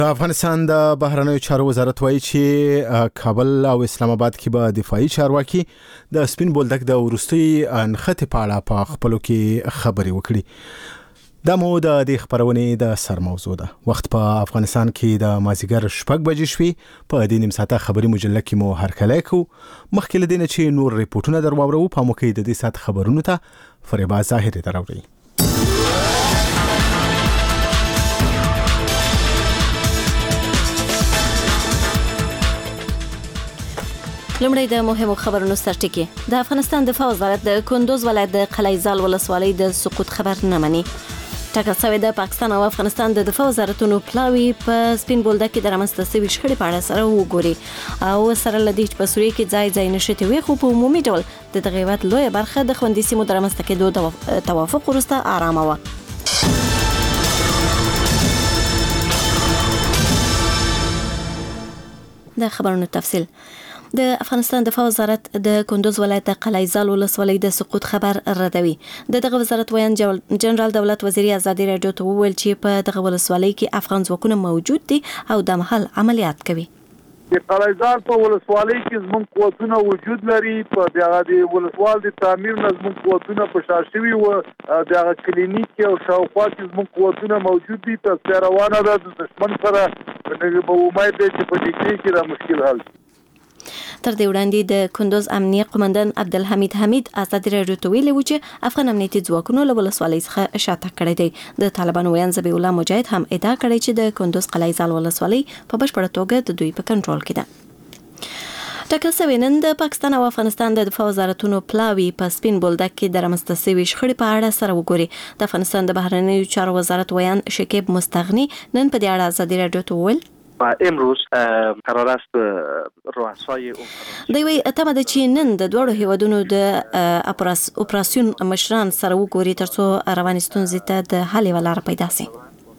افغانستان د بهرنیو چارو وزارت وایي چې کابل او اسلام آباد کې به دفاعي چارواکي د سپین بولدک د ورستي انخته په اړه په خپلو کې خبري وکړي. دا مو د دې خبرونې د سر موضوع ده. وخت په افغانستان کې د مازیګر 6 بجې شوي. په دې نیم ساعته خبري مجله کې مو هرکلی کو. مخکې له دې نه چې نور ریپورتونه درواورو په مو کې د دې سات خبرونو ته فریبا ظاهر دراوړي. لمړی د مهمو خبرونو سرټکی. د افغانستان دفاع وزارت د کندوز ولایت د قلعه‌زال ولسوالۍ د سقوط خبر نه مني. ټاکل شوی د پاکستان او افغانستان د دفاع وزارتونو پلاوی په سپین بولدک کې د رامنځته شوي شخړې په اړه سره وګوري او سره لدی چې په سوریه کې ځای نشته وي، خو په عمومي ډول د تغیرات لویه برخه د خوندې سیمو د رامنځته کېدو د توافق وروسته آرامه و. د خبرونو تفصیل. د افغانستان دفاع وزارت د کندوز ولایت د قلعه‌زال ولسوالۍ د سقوط خبر ردوي. دغه وزارت ویان جنرال دولت وزیر ازادي راډیو ته وویل چې په دغه ولسوالۍ کې افغان ځواکونه موجود دي او د مهال عملیات کوي. د قلعه‌زال په ولسوالۍ کې زموږ قوتونه وجود لري. په دغه ولسوال د تعمیر زموږ قوتونه په شاشوي او دغه کلینیک او شاوخوا کې زموږ قوتونه موجود دي. په روانه ده د دشمن سره په امید ده چې په دې کې دا مشکل حل. تر دې وړاندې د کندوز امنیه قومندان عبدالحمید حمید ازادي راډیو ته ویلي و چې افغان امنیتي ځواکونو له ولسوالۍ څخه شاته کړی دی. د طالبانو ویان ذبیح الله مجاهد هم ادعا کړې چې د کندوز قلعه‌زال ولسوالۍ په بشپړه توګه د دوی په کنټرول کې ده. ټاکل شوی نن د پاکستان او افغانستان د دفاع وزارتونو پلاوی په سپین بولدک کې د رامنځته شوي شخړې په اړه سره وګوري. د افغانستان د بهرنیو چارو وزارت ویان شکیب مستغنی نن په دې اړه ازادي راډیو ته وویل امروز قرار است رؤسای دوی اتمه د چینن د دوړو هیوادونو د اپراسیون مشران سره وګوري ترڅو رواني ستونزې ته د حل ولاره پیدا شي.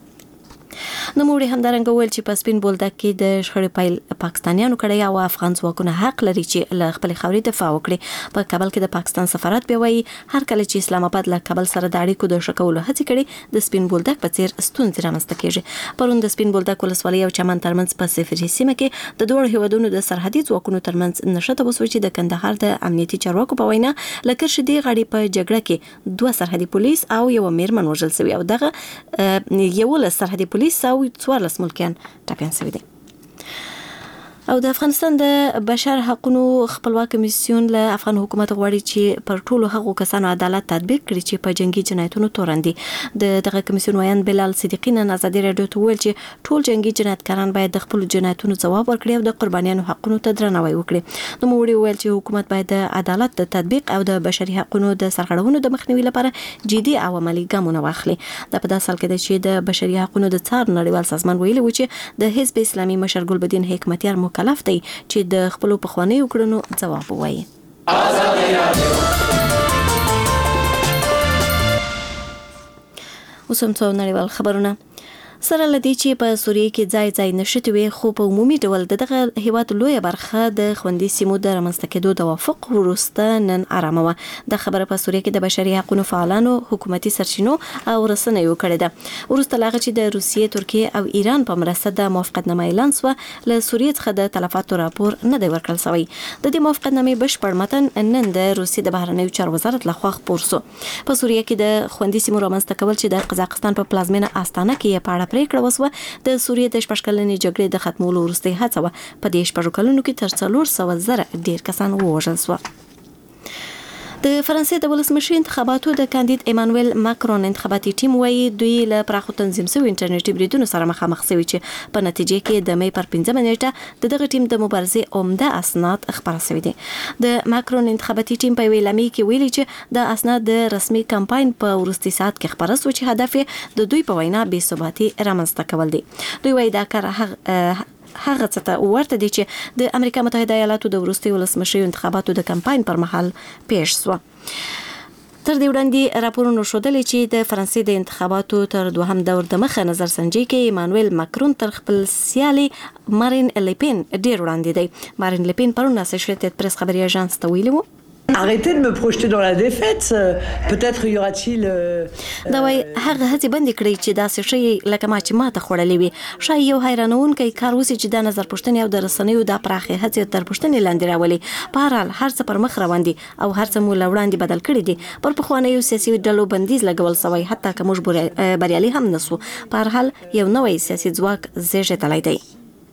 نو موږ هم درنګ ویل چې په سپین بولدک کې د شخړې پیل پاکستانیانو کړی او افغان ځواکونه حق لري چې له خپل خاورې دفاع وکړي. په کابل کې د پاکستان سفارت بیا وایي هر کله چې اسلام آباد له کابل سره د اړیکو د ښه کولو هڅې کړي د سپین بولدک په څیر ستونزې رامنځته کیږي. پرون د سپین بولدک ولسوالۍ او چمن ترمنځ په صفري سیمه کې د دوه هیوادونو د سرحدي ځواکونو ترمنځ نښته وسوي چې د کندهار د امنیتي چارواکو په وینا لکه شدي غړي په جګړه کې دوه سرحدي پولیس او یو میرمن وژل شوی او دغه یو له سرحدي پولیس او 14 ملکیان ټاپیان شوي دي. او د افغانستان د بشر حقوقو خپلواک کمیسیون له افغان حکومت غواړي چې پر ټولو هغو کسانو عدالت تطبیق کړي چې په جنگي جنایتونو تورن دي. دغه کمیسیون ویان بلال صدیقی نن ازادي راډیو ته ویل چې ټول جنگي جنایتکاران باید د خپل جنایتونو ځواب ورکړي او د قربانیانو حقوقو ته درناوی وکړي. نو موږ ویل چې حکومت باید د عدالت د تطبیق او د بشري حقوقو د سرغړونو د مخنیوي لپاره جدي او عملی ګامونه واخلي. دا په داسې حال کې چې د بشري حقوقو د څار نړیوال سازمان ویلي و چې د حزب اسلامي مشر ګلبدین حکمتیار مکلف دی چې د خپل پخوانیو کړنو ځواب ووایي. اوس هم څو نړیوال خبرونه. سره لدی چې په سوریه کې ځای نشته وي، خو په عمومي ډول دغه هیواد لویه برخه د خوندې سیمو د رامنځته کېدو توافق وروسته نن آرامه و. د خبره په سوریه کې د بشري حقوقو فعالانو، حکومتي سرچینو او رسنیو کړې ده. وروسته لاغه چې د روسیې، ترکیه او ایران په مرسته د موافقتنامه اعلان شو، له سوریه څخه د تلفاتو راپور نه دی ورکړل شوی. د دې موافقتنامې بشپړ متن نن د روسیې د بهرنیو چارو وزارت لخوا خپور شو. په سوریه کې د خوندې سیمو رامنځته کول چې د قزاقستان په پلازمینه آستانه کې په اړه پریکړه وسوه د سوریې د شپږکلنې جګړې د ختمولو وروسته هڅه وه. په دې شپږو کلونو کې تر 400,000 ډیر کسان ووژل شو. د فرانسې د ولسمشر انتخاباتو د کاندید ایمانویل ماکرون انتخاباتي ټیم وایي دوی له پراخو تنظیم شوي انټرنیټي بریدونو سره مخامخ شوي چې په نتیجه کې د مې پر 15 نیټه دغه ټیم د مبارزې عمده اسناد خپاره شوي دي. د ماکرون انتخاباتي ټیم په ویلامي کې ویلي چې د اسناد د رسمي کمپاین په وروستي ساعت کې خپاره شو چې هدف د دوی په وینا بې ثباتي رامنځته کول دي. دوی وایي دا کار هغه څه ته ورته دي چې د امریکا متحده ایالاتو د وروستي ولسمشر انتخاباتو د کمپاین پر مهال پیښ شو. تر دې وړاندې راپورونه ښودلي چې د فرانسې د انتخاباتو تر دوهم دور د مخه نظر سنجي کې ایمانویل ماکرون تر خپل سیالي مارین لپین ډیر وړاندې دی. مارین لپین پرون اسوسییټډ پریس خبري اژانس ته ویلي وو Arrêtez de me projeter dans la défaite. Peut-être y aura-t-il دا وای هغه هڅه بندي کړی چې دا څه شي لکه ما چې ماته خوړلې وي شای یو حیرانونکی کار وسی چې د نظر پوښتنې او د رسنیو د پراخه هڅې تر پوښتنې لاندې راولي بهرحال هر څه پر مخ روان دي او هر څه مو لوړاندې بدل کړی دي پر پخوانیو سیاسي ډلو بندیز لګول سوی حتی که موږ بریالي هم نسو بهرحال یو نوې سیاسي ځواک زیږیدلی دی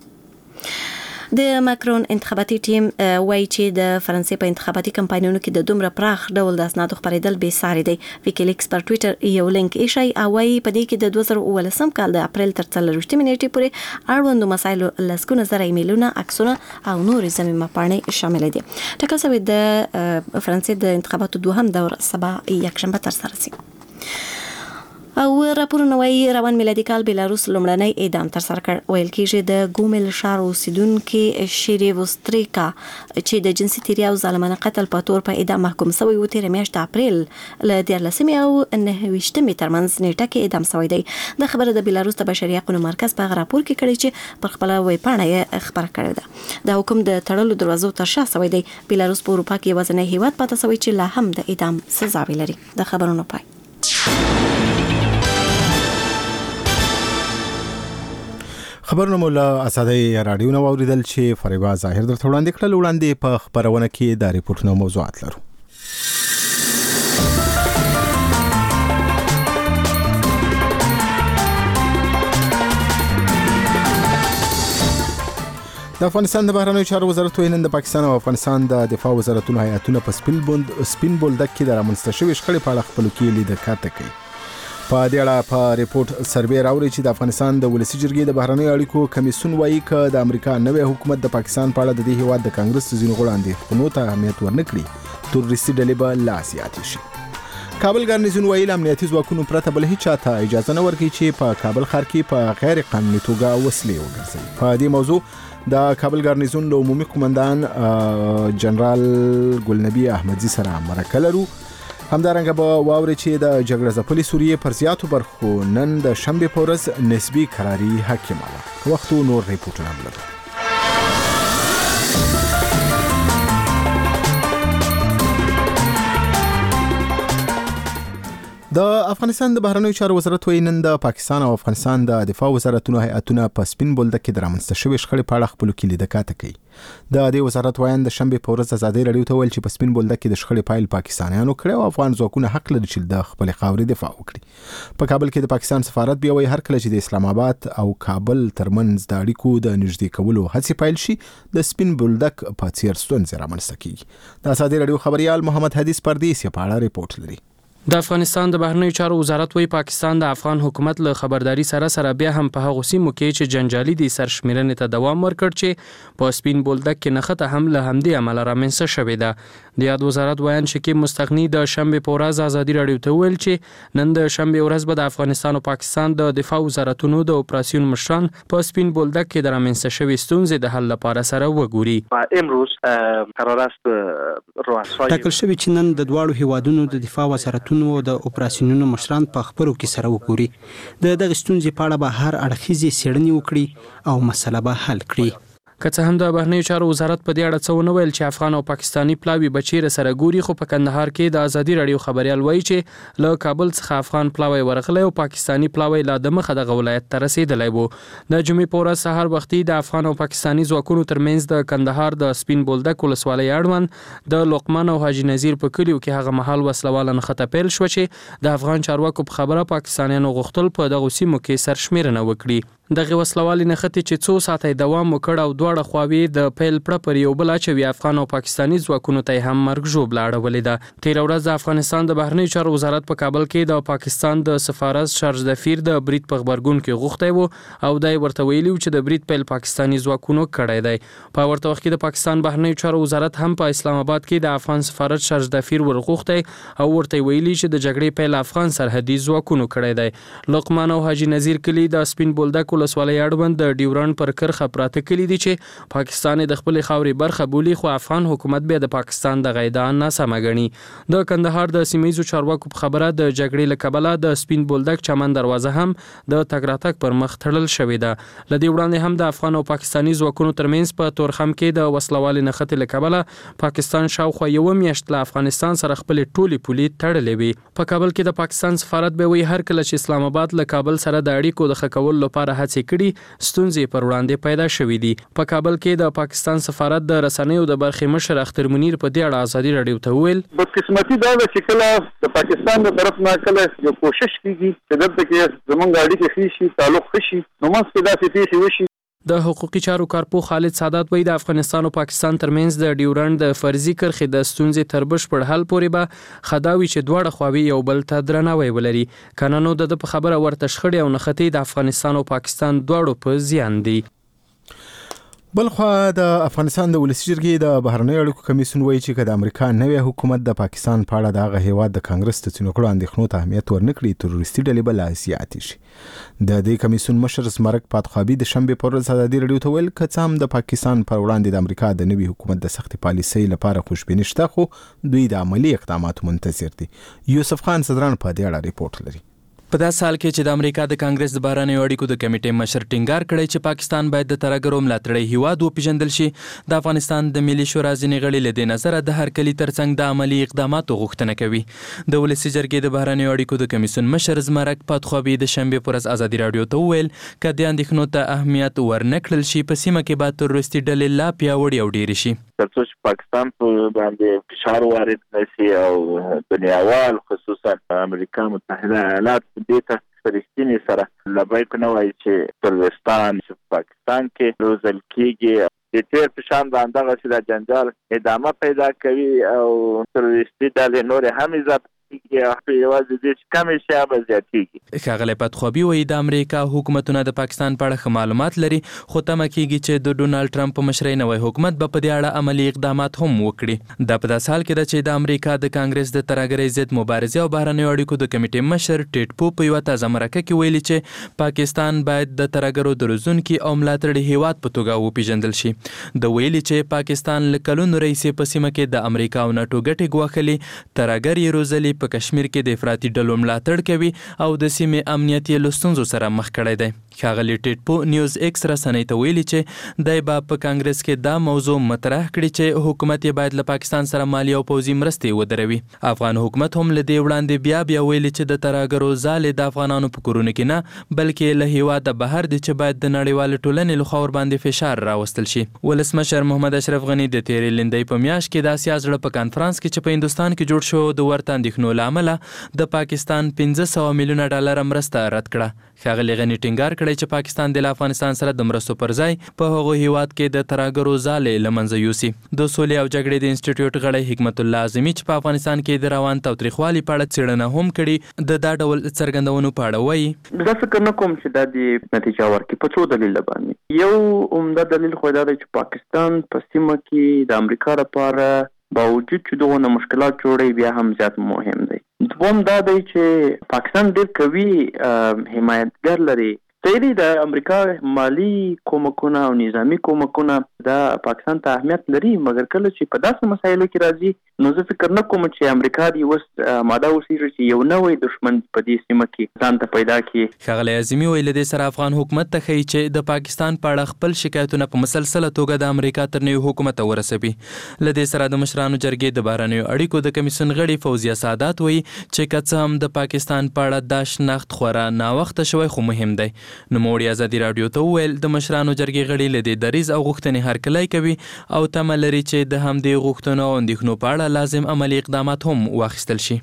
د ماکرون انتخاباتي ټیم وایي چې د فرانسې په انتخاباتي کمپاینونو کې د دومره پراخ ډول د اسنادو خپرېدل بې ساري دی ویکیلیکس پر ټویټر یو لینک ایښی او وایي په دې کې د 2019 کال د اپریل تر 24 نیټې پورې اړوندو مسایلو لسګونه زره ایمیلونه عکسونه او نورې ضمیمه پاڼې شامل دي ټاکل شوی د فرانسې د انتخاباتو دوهم دور سبا یکشنبه ترسره شي او راپورونه وايي روان میلادي کال بیلاروس لومړنی اعدام تر سره کړ ویل کېږي د ګومل ښار اوسیدونکي شریوستریکا چې د جنسي تیری او ظالمانه قتل په تور په اعدام محکوم شوی و تیر میاشت اپریل ل 14 او 29 ترمنځ نیټه کې اعدام شوی دی د خبره د بیلاروس د بشري حقوقو مرکز په راپور کې کړی چې پر خپل وی پاڼه خبره کړې ده د حکم د تړلو دروازو تر شا شوی دی بیلاروس په اروپا کې وزنه هیواد پاتې شوی چې لا هم د اعدام سزا لري د خبرونو پای خبرونه مولا اسادي رادیو نو اوریدل چې فریبا ظاهر درته وړاندې کړل وړاندې په خبرونه کې د ریپورتونو موضوعات لرو د افغانستان د بهرنیو چارو وزارت نن د پاکستان او افغانستان د دفاع وزارتونو هیئتونه په سپین بولدک کې د رامنځته شوې شخړې په اړه خپل کې لیدکاته کوي په دې اړه په ریپورت سروې راوړي چې د افغانستان د ولسی جرګې د بهرنیو اړیکو کمیسیون وایي چې د امریکا نوې حکومت د پاکستان په اړه د دې هیواد د کانګرس ځینو غړو اندېښنو ته اهمیت ورنکړي تروریستي ډلې به لا زیاتې شي کابل ګارنیزون وایي امنیتي ځواکونو پرته بل هیڅ چاته اجازه نه ورکړي چې په کابل ښار کې په غیر قانوني توګه وسلې وګرځوي په دې موضوع د کابل ګارنیزون له عمومي قومندان جنرال ګلنبی احمدزي سره مرکه لرو همدارنګه به واوري چې د جګړه ځپلې سوریې پر زیاتو برخو نن د شنبه په ورځ نسبی قراری حاکمه وه وختو نور ریپورټونه لرو د افغانستان د بهرنیو چارو وزارت نن د پاکستان او افغانستان د دفاع وزارتونو هیئتونه په سپین بولدک کې د رامنځته شوې شخړې په اړه خپل کې لیدکاته کوي د دې وزارت وایي د شنبه په ورځ ازادي رادیو ته ویل چې په سپین بولدک کې د شخړې پایل پاکستانیانو کړی او افغان ځواکونه حق لري چې د خپل خاورې دفاع وکړي په کابل کې د پاکستان سفارت بیا وایي هر کله چې د اسلام آباد او کابل ترمنځ د اړیکو د نږدې کولو هڅې پیل شي د سپین بولدک په څیر ستونزې رامنځته کیږي د ازادي رادیو خبريال محمد حدیث پردیسی په اړه ریپورت لري د افغانستان د بهرنیو چارو وزارت وایي پاکستان د افغان حکومت له خبرداري سره بیا هم په هغه سیمو کې چې جنجالي دي سرشمیرنې ته دوام ورکړ چې په سپین بولدک کې نخته هم له همدې عمله رامنځته شوې ده د یاد وزارت وایي چې مستغنی د شنبه په ورځ ازادي رادیو ته ویل چې نن د شنبه ورځ به د افغانستان او پاکستان د دفاع وزارتونو د اپراسیون مشران په سپین بولدک کې د رامنځته شوې ستونزې د حل لپاره سره وګوري امروز قرار است رؤسای ټاکل شوی چې نن د دواړو هیوادونو د دفاع وزارتونو د اپراسیونونو مشران په خبرو کې سره وګوري د دغه ستونزې په اړه به هر اړخیزې څېړنې وکړي او مسله به حل کړي که څه هم د بهرنیو چارو وزارت په دې اړه څه ونه ویل چې افغان او پاکستانی پلاوی بچیره سره ګوري خو په کندهار کې د ازادي رادیو خبريال وایي چې له کابل څخه افغان پلاوی ورغلی او پاکستانی پلاوی لا د مخه د ولایت ته رسیدلی وو د جمعې په ورځ سهار وختي د افغان او پاکستانی ځواکونو ترمنځ د کندهار د سپین بولدک ولسوالۍ اړوند د لقمان او حاجی نذیر په کلیو کې هغه مهال وسلواله نښته پیل شو چې د افغان چارواکو په خبره پاکستانیانو غوښتل په دغه سیمو کې سرشمیرنه وکړي دغه وسلوالي نښتې چې څو ساعته دوام وکړ او دواړه خواوې د پیل پړه پر یو بل اچوي افغان او پاکستانی ځواکونو ته هم مرګ ژوبله اړولې ده تیر ورځ د افغانستان د بهرنیو چارو وزارت په کابل کې د پاکستان د سفارت شارج دفیر د برید په خبرګون کې غوښتی وو او دای ورته ویلي چې د برید پیل پاکستانی ځواکونو کړی دی په ورته وخت کې د پاکستان بهرنیو چارو وزارت هم په اسلام آباد کې د افغان سفارت شارج دفیر ورغوښتی او ورته ویلي چې د جګړې پیل افغان سرحدي ځواکونو کړی دی لقمان او حاجی نذیر کلی د سپین بولدک ولسوالۍ اړوند د ډیورنډ پر کرښه پراته کلي دي چې پاکستان د خپل خاورې برخه بولي، خو افغان حکومت به د پاکستان د غیدا ناسمه ګڼي. د کندهار د سیمه‌ییزو چارواکو په خبره د جګړې له کبله د سپین بولدک چمن دروازه هم د تګ راتګ پر مخ تړل شوې ده. له دې وړاندې هم د افغان او پاکستاني ځواکونو ترمنځ په تورخم کې د وسلوالې نښتې له کبله پاکستان شاوخوا یوه میاشت له افغانستان سره خپل ټولې پولې تړلې وي. په کابل کې د پاکستان سفارت به وی هر کله چې اسلام آباد له کابل سره د اړیکو د ښه کولو لپاره هڅې کړي، ستونزې پر وړاندې پیدا شوې دي. په کابل کې د پاکستان سفارت د رسنیو د برخې مشر اختر منیر په دې اړه ازادي راډیو ته وویل: بدقسمتي دا ده چې کله د پاکستان د طرف نه کله یو کوشش کیږي چې دلته کې زمونږ اړیکې ښې شي، تعلق ښه شي، نو منځ کې داسې پیښې وشي. د حقوقي چارو کارپوه خالد سادات وایي د افغانستان او پاکستان ترمنځ د ډیورنډ د فرضي کرښې د ستونزې تر بشپړ حل پورې به خداوي چې دواړه خواوې یو بل ته درناوی ولري. کنه نو د په خبره ورته شخړې او نښتې د افغانستان او پاکستان دواړو په زیان دي. بلخوا د افغانستان د ولسي جرګې د بهرنیو اړیکو کمیسیون وایي چې د امریکا نوی حکومت د پاکستان په اړه د هغه هیواد د کانګرس د ځینو کړو اندېښنو ته اهمیت ورنکړي، تروریستي ډلې به لا زیاتې شي. د دې کمیسیون مشر زمرک پاتخوابي د شنبې پر ورځ ازادي راډیو ته ویل که څه هم د پاکستان پر وړاندې د امریکا د نوي حکومت د سختې پالیسۍ لپاره خوشبیني شته، خو دوی د عملی اقداماتو منتظر دي. یوسف خان صدران په دې اړه ریپورت لري. په داسې حال کې چې د امریکا د کانګرس د بهرنیو اړیکو د کمیټې مشر ټینګار کړی چې پاکستان باید د ترهګرو ملاتړی هیواد وپیژندل شي، د افغانستان د ملي شورا ځینې غړي له دې نظره د هر کلي ترڅنګ د عملي اقداماتو غوښتنه کوي. د ولسي جرګې د بهرنیو اړیکو د کمیسیون مشر زمرک پاتخوابي د شنبې پر ورځ ازادي راډیو ته وویل که د اندېښنو ته اهمیت ورنکړل شي، په سیمه کې به تروریستي ډلې لا پیاوړې او ډېرې شي. ترڅو چې پاکستان په باندې فشار وارد نشي او دنیاوال خصوصا امریکا متحده ایالات دې ته فرښتینی سره لبیک نه وایي چې ترورستان چې پاکستان کې روزل کېږي، د تیر په شان باندې هغه د جنجال ادامه پیدا کوي او تروریستي ډلې نورې هم اضافه یوازې دې چې کمې شي به زیاتېږي. ښاغلی پاتخوابي وایي د امریکا حکومتونه د پاکستان په اړه ښه معلومات لري، خو تمه کېږي چې د ډونالډ ټرمپ په مشرۍ نوی حکومت به په دې اړه عملي اقدامات هم وکړي. دا په داسې حال کې ده چې د امریکا د کانګرس د ترهګرۍ ضد مبارزې او بهرنیو اړیکو د کمیټې مشر ټیټ پو په یوه تازه مرکه کې ویلي چې پاکستان باید د ترهګرو د روزونکي او ملاتړي هیواد په توګه وپیژندل شي. د ویلي چې پاکستان له کلونو راهیسې په سیمه کې د امریکا او ناټو ګټې ګواښلي، ترهګر یې روزلي، په کشمیر کې د افراطي ډلو ملاتړ کوي او د سیمې امنیت یې له ستونزو سره مخ کړی دی. ښاغلي ټیټ پو نیوز ایکس رسنۍ ته ویلي چې دی به په کانګرس کې دا موضوع مطرح کړي چې حکومت یې باید له پاکستان سره مالي او پوځي مرستې ودروي. افغان حکومت هم له دې وړاندې بیا ویلي چې د ترهګرو ځالې د افغانانو په کورونو کې نه بلکې له هیواده بهر دي چې باید د نړیوالې ټولنې لخوا ورباندې فشار راوستل شي. ولسمشر محمد اشرف غني د تیرې لندۍ په میاشت کې د اسیا زړه په کانفرنس کې چې په هندوستان کې جوړ شو د ورته اندېښنو له امله د پاکستان 500 میلیونه ډالر مرسته رد کړه. ښاغلي غني ټینګار کړی چې پاکستان د افغانستان سره د مرستو پر ځای په هغو هیواد کې د ترهګرو ځالې له منځه یوسي. د سولې او جګړې د انسټیټیوټ غړی حکمت الله اعظمي چې په افغانستان کې د روان تاوتریخوالي په اړه څېړنه هم کړې، د دا ډول څرګندونو په اړه وایي: زه فکر نه کوم چې دا د نتیجه ورکړي په څو دلیل باندې. یو عمده دلیل خو دا دی چې پاکستان په سیمه کې د امریکا لپاره باوجود چې دغه مشکلات جوړي بیا هم زیات مهم دی. دوم دا دی چې پاکستان ډېر قوي حمایتګر لري. تیری د امریکا مالی کومکونه او نظامی کومکونه د پاکستان ته اهمیت لري، مګر کله چې په داسې مسایلو کې راځي نو زه فکر نه کوم چې امریکا دی وس ماده وسیږي چې یو نوې دښمن په دې سیمه کې ځان ته پیدا کړي. ښاغلی اعظمي ویل د سره افغان حکومت ته ښیي چې د پاکستان په اړه خپل شکایتونه په مسلسله توګه د امریکا تر نوي حکومت ورسوي. له دې سره د مشرانو جرګې د بهرنیو اړیکو د کمیسیون غړي فوزیه سادات وایي چې که څه هم د پاکستان په اړه دا شناخت خورا ناوخته شوی خو مهم دی. نوموړي ازادي راډیو ته وویل د مشرانو جرګې غړي له دې دریځ او غوښتنې هرکلی کوي او تمه لري چې د همدې غوښتنو او اندېښنو په اړه لازم عملي اقدامات هم واخیستل شي.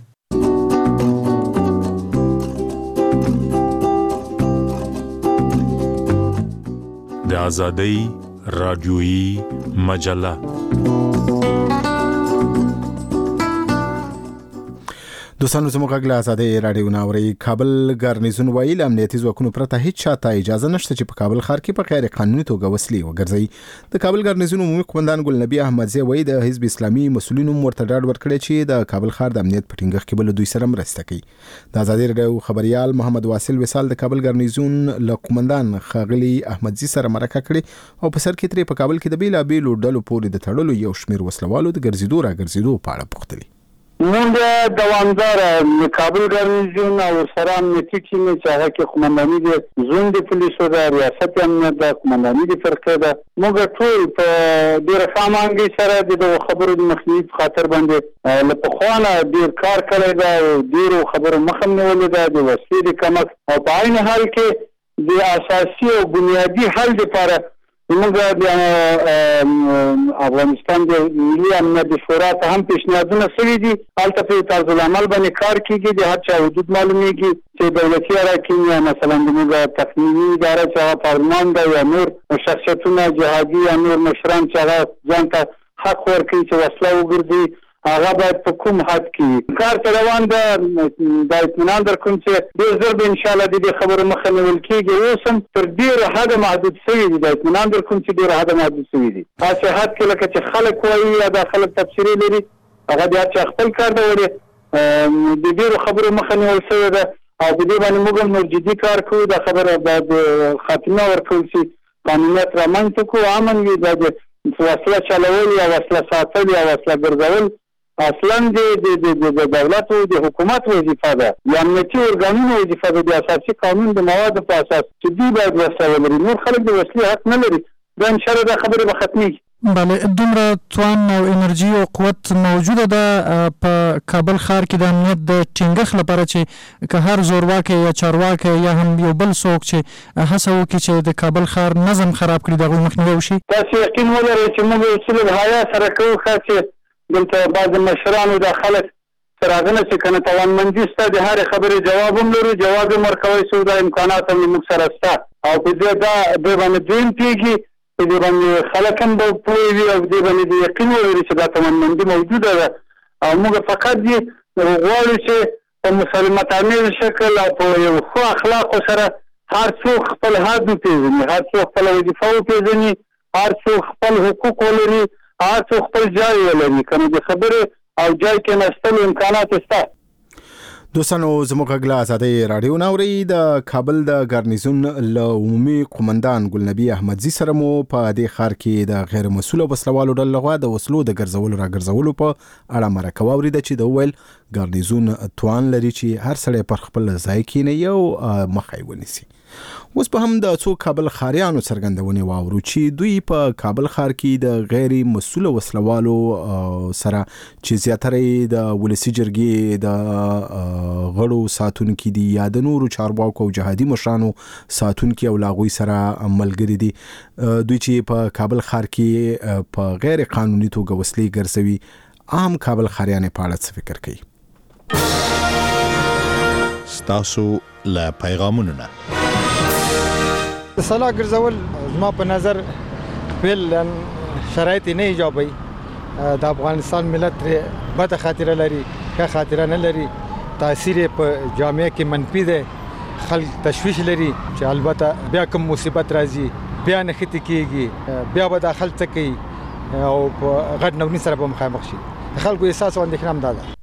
د آزادۍ راډیویي مجله دوستانو زموږ غږ له آزادۍ راډیو ناوري کابل ګارنیزون ویل امنیتي ځواکونو پرته هیڅ چاته اجازه نشته چې په کابل ښار کې په غیر قانوني توګه وسلې وګرځي. د کابل ګارنیزون عمومي قومندان ګل نبی احمدزی وایي د حزب اسلامي مسؤلینو ورته ډاډ ورکړی چې د کابل ښار د امنیت په ټینګښت کې بل دوی سره مرسته کوي. د آزادۍ راډیو خبريال محمد واصل وصال د کابل ګارنیزون له قومندان خاغلی احمدزی سره مرکه کړې او په سر کې ترې په کابل کې د بیلابېلو ډلو پورې د تړلو یو شمېر وسلوالو د ګرځېدو راګرځېدو په اړه پوښتلي. موږ دوامدار کابل ګارنیزون او سره امنیتي ټیم چې هغه کې قومنداني د زون د پولیسو د ریاست امنیت د قومنداني د فرقې د موږ ټول په ډېر سامانګي سره د خبرو د مخنیوي خاطر باندې له پخوانه ډېر کار کړی دا ډېر خبرو مخه نیولې ده د وسلې د کمښت او په عین حال کې د اساسي او بنیادی حل لپاره موږ د افغانستان د ملي امنیت شورا ته هم پیشنهادونه شوي دي. هلته په طرز العمل باندې کار کیږي د هر چا حدود معلومیږي چې دولتي اراکین یا مثلا موږ تقنینی اداره چې هغه پارلمان ده یا نور شخصیتونه جهادي یا نور مشران چې هغه ځان ته حق ورکوي چې وسله وګرځي هغه باید په کوم حد کې کار ته روان ده. د اطمینان در کوم چې ډېر ژر به انشاءالله د دې خبرو مخه نیول کېږي. اوس هم تر ډېره حده محدود شوي دي. د اطمینان در کوم چې ډېره حده محدود شوي دي. هسې حد کې لکه چې خلک وایي یا دا خلک تبصرې لري هغه د هر چا خپل کار ده ولې د ډېرو خبرو مخه نیول شوې ده او په دې باندې موږ هم نور جدي کار کوو. دا خبره باید خاتمه ورکړل شي قانونیت رامنځته کړو امن وي. دا د وسله چلول یا وسله ساتل یا وسله ګرځول اصلا د دولت او د حکومت وظیفه ده. د امنیتي ارګانونو وظیفه ده د اساسي قانون د موادو په اساس چې دوی باید وسله ولري. نور خلک د وسلې حق نه لري. دا انشاءالله دا خبره به ختمېږي. بله دومره توان او انرژي او قوت موجوده ده په کابل ښار کې د امنیت د ټینګښت لپاره چې که هر زورواکي یا چارواکي یا هم یو بل څوک چې هڅه وکړي چې د کابل ښار نظم خراب کړي د هغوی مخنیوی وشي. تاسو یقین ولرئ چې موږ اصول الحیا سره کوو چې دلته بعض مشرانو د خلک سراغونه چې کنه توانمندي شته د هر خبرې جواب هم لري جواب هم ورکوي سو دا امکانات هم موږ سره شته او په دې دا د باندې دین پیږي په دې باندې خلک هم به پوهوي او دې باندې د یقین ولري چې دا توانمندي موجوده ده او موږ فقط دې غواړو چې په مسلمانانه شکل او په یو ښه اخلاقو سره هر څوک خپل حد وپېژني هر څوک خپل وظیفه وپېژني هر څوک خپل حقوق ولري هر څوک خپل ځای ولري. کنه د خبرې او ځای کې نستلو امکانات شته. دوستانو زموږ غږ له آزادۍ راډیو ناوري د کابل د ګارنیزون له عمومي قومندان ګل نبی احمدزی سره مو په دې ښار کې د غیر مسؤل وسلوالو ډلو لخوا د وسلو د ګرځولو راګرځولو په اړه مرکه واوریده چې د ویل ګارنیزون توان لري چې هر سړی پر خپل ځای کېني او مخه ونیسي. اوس په هم د څو کابل ښاریانو څرګندونې واورو چې دوی په کابل ښار کې د غیر مسؤل وسلوالو سره چې زیاتره د ولسي جرګې د غړو ساتونکي دي یا د نورو چارواکو او جهادي مشرانو ساتونکي او لاغوي سره ملګري دي. دوی چې په کابل ښار کې په غیر قانوني توګه وسلې ګرځوي عام کابل ښاریان په اړه څه فکر کوي؟ ستاسو له پیغامونو نه د سلا ګرځول زما په نظر فعل شرایط نه ایجابوي. د افغانستان ملت بده خاطره لري که خاطره نه لري تاثیر په جامعه کې منفي ده خلک تشویش لري چې البته بیا کوم مصیبت راځي بیا نښتې کېږي بیا به دا خلک څه کوي او په غټ نورني سره به مخامخ شي. د خلکو احساس او اندېښنه هم دا ده.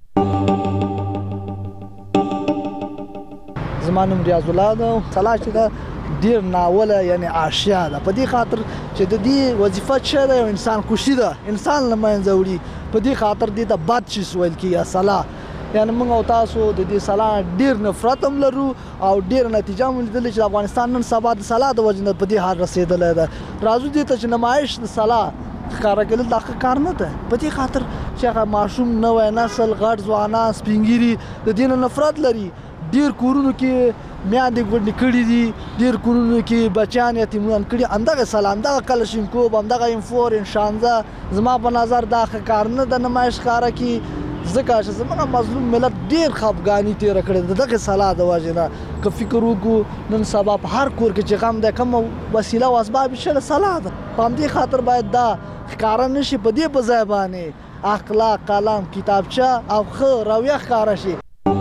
زما نوم ریاض الله ده. سلا چې ده ډیر ناوله یعنی اشیا ده په دې خاطر چې د دې وظیفه چې ده انسان کوشي ده انسان لمنځه وړي په دې خاطر دې ته بد شي ویل کیږي سلا یعنی موږ او تاسو د دې سلا ډیر نفرت هم لرو او ډیر نتیجه هم لیدل چې افغانستان نن سبا د سلا د وجنه په دې حال رسیدلی ده. راځو دې ته چې نمایش د سلا ښکاره کول دا کار نه ده په دې خاطر چې هغه ماشوم نوی نسل غټ ځوانان سپینګیري د دې نه نفرت لري. ډیر کورونو کې میاندې ګوډې کړي دي ډیر کورونو کې بچیان یتیمان کړي همدغه سلام دغه کلشینکوف همدغه M4 انشانزه زما په نظر دا ښه کار نه ده نمایش ښکاره کړي ځکه چې زموږ مظلوم ملت ډیر خفګاني تېره کړې ده دغه سلا د وجې نه که فکر وکړو نن سبا په هر کور کې چې غم دی کومه وسیله او اسباب شته سلا ده په همدې خاطر باید دا ښکاره نه شي په دې په ځای باندې اخلاق قلم کتابچه او ښه رویه ښکاره شي.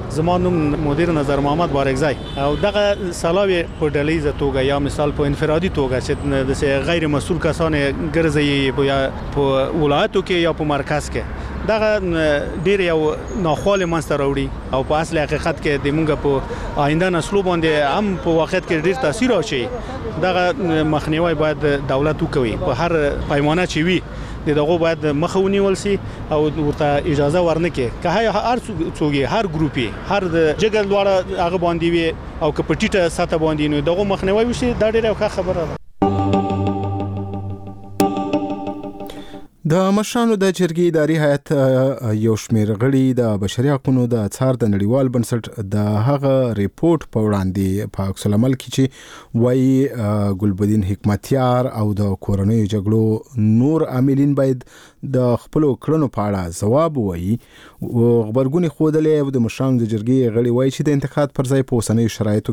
زما نوم مدیر نظر محمد بارکزی او دغه سلاوی په ډلهیزه توګه یا مثال په انفرادي توګه چې د غیر مسؤل کسان ګرځي په ولایتو کې یا په مرکز کې دغه ډیر یو ناخواله منځته راوړي او په اصل حقیقت کې د مونږ په آینده نسلو باندې هم په وخت کې ډیر تاثیر واچي دغه مخنیوي باید دولت وکوي په هر پیمانه چې وي دغه باید مخه ونیول سي او ورته اجازه ورنکړي که هر څوګي هر ګروپي هر جګل لوړه هغه باندې وي او که پټیټه ساته باندې نو دغه مخنیوي وشي دا ډیره ښه خبره ده. د مشرانو د جرګې اداري هیئت یو شمېر غړي د بشري حقوقو د څار د نړیوال بنسټ د هغه ریپورت په وړاندې په عکس العمل کې چې وایي ګلبدین حکمتیار او د کورنیو جګړو نور عاملین باید د خپل کړنو په اړه ځواب وایي. خبرګونې ښودلې او د مشرانو د جرګې غړي وایي چې د انتقاد پر ځای په اوسنیو شرایطو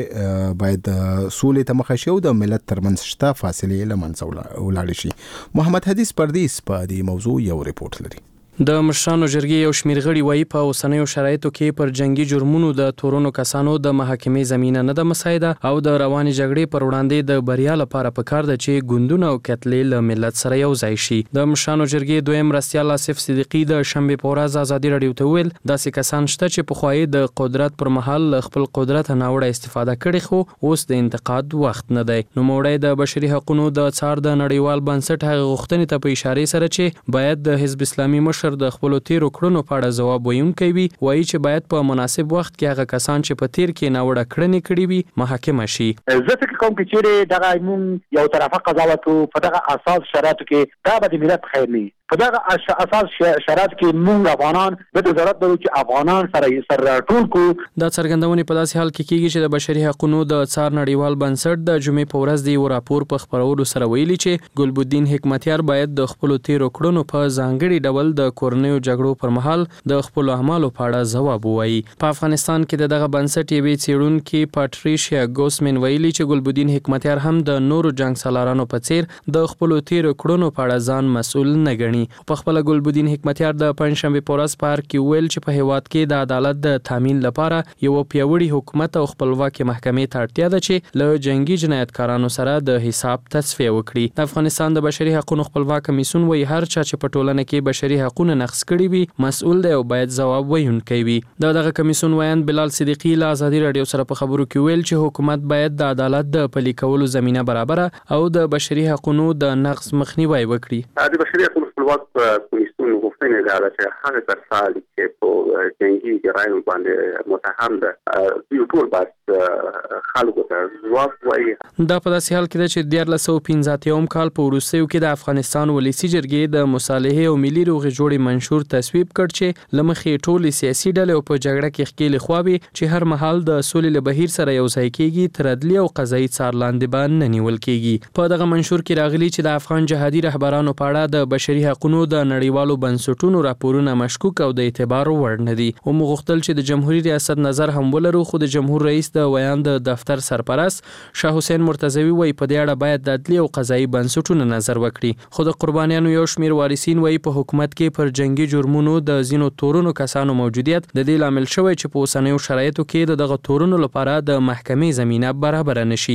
کې باید سولې ته مخه شي او د ملت ترمنځ شته فاصلې له منځه ولاړې شي. محمد حدیث پردیس په دې موضوع یو ریپورت لري. د مشرانو جرګې یو شمېر غړي وایي په اوسنیو شرایطو کې پر جنگي جرمونو د تورونو کسانو د محاکمې زمینه نه ده مساعده او د روانې جګړې پر وړاندې د بریا لپاره پکار ده چې ګوندونه او کتلې له ملت سره یو ځای شي. د مشرانو جرګې دویم مرستیال آصف صدیقي د شنبې په ورځ ازادي راډیو ته ویل داسې کسان شته چې پخوایي د قدرت پر مهال خپل قدرت ناوړه استفاده کړي خو اوس د انتقاد وخت نه دی. نوموړی د بشري حقوقو د څار د نړیوال بنسټ هغه غوښتنې ته په اشاره سره چې باید د حزب اسلامي مشر د خپل تیرو کړنو په اړه ځواب ویونکی وي وایي چې باید په مناسب وخت کې هغه کسان چې په تیر کې ناوړه کړنې کړې وي محاکمه شي. زه فکر کوم چې چیرې دغه موږ یو طرفه قضاوت په دغه اساس شرایطو کې دا به د ملت خیر نه په دغه اساس شرایط کې موږ افغانان به ضرورت لرو چې افغانان سره ټول کو. دا څرګندونې په داسې حال کې کیږي چې د بشري حقوقو د څار نړیوال بنسټ د جمعې په ورځ د یو راپور په خپرولو سره ویلي چې ګلبدین حکمتیار باید د خپل تیرو کړنو په ځانګړي ډول د کورنیو جګړو پر مهال د خپل اعمالو په اړه ځواب ووایي. په افغانستان کې د دغه بنسټ یوې څېړونکې پاټریشیا ګوسمن ویلي چې ګلبدین حکمتیار هم د نورو جنگ سالارانو په څیر د خپل تیرو کړنو په اړه ځان مسؤل نه ګڼي. په خپل ګلبدین حکمتیار د پنځشنبه په ورځ په کې ویل چې په هیواد کې د عدالت د تامین لپاره یو پیاوړي حکومت او خپلواکي محکمې ته اړتیا ده چې له جنگي جنایتکارانو سره د حساب تصفیه وکړي. د افغانستان د بشري حقوقو خپلواک کمیسیون وایي هر چا چې په ټولنه کې بشري حقوق نقض کړي وي مسؤل دی او باید ځواب ویونکی وي. دغه کمیسیون وایي بلال صدیقی له ازادي راډیو سره په خبرو کې ویل چې حکومت باید د عدالت د پلي کولو زمينه برابر او د بشري حقوقو د نقض مخنیوي وکړي. د بشري حقوقو خپلواک کمیسیون غوښتنه ده چې هغه ترسال چې په جنگي جرایم باندې متهم ده یو ټول باید خلکو ته ځواب وایي. دا په داسې حال کې ده چې 1915 کال په وروستیو کې د افغانستان ولسی جرګې د مصالحې او ملي روغې جوړې منشور تصویب کړ چې لمخې ټولې سیاسي ډلې او په جګړه کې ښکېلې خواوي چې هر مهال د سولې له بهیر سره یو ځای کېږي تر عدلي او قضایي څار لاندې به نه نیول کېږي. په دغه منشور کې راغلي چې د افغان جهادي رهبرانو په اړه د بشري حقوقو د نړیوالو بنسټونو راپورونه مشکوک او د اعتبار وړ نه دي. او مغختل چې د جمهوریت ریاست نظر هم ولرو خو د جمهور رئیس د ویان د دفتر سرپرست شاه حسین مرتضوی وایي په دې اړه باید د عدلي او قضایي بنسټونو نظر وکړي. خو د قربانیانو یو شمېر وارثین وایي په حکومت کې پر جنگي جرمونو د ځینو تورونو کسانو موجودیت د دې لامل شوی چې په اوسنیو شرایطو کې دغه تورونو لپاره د محکمې زمينه برابر نشي.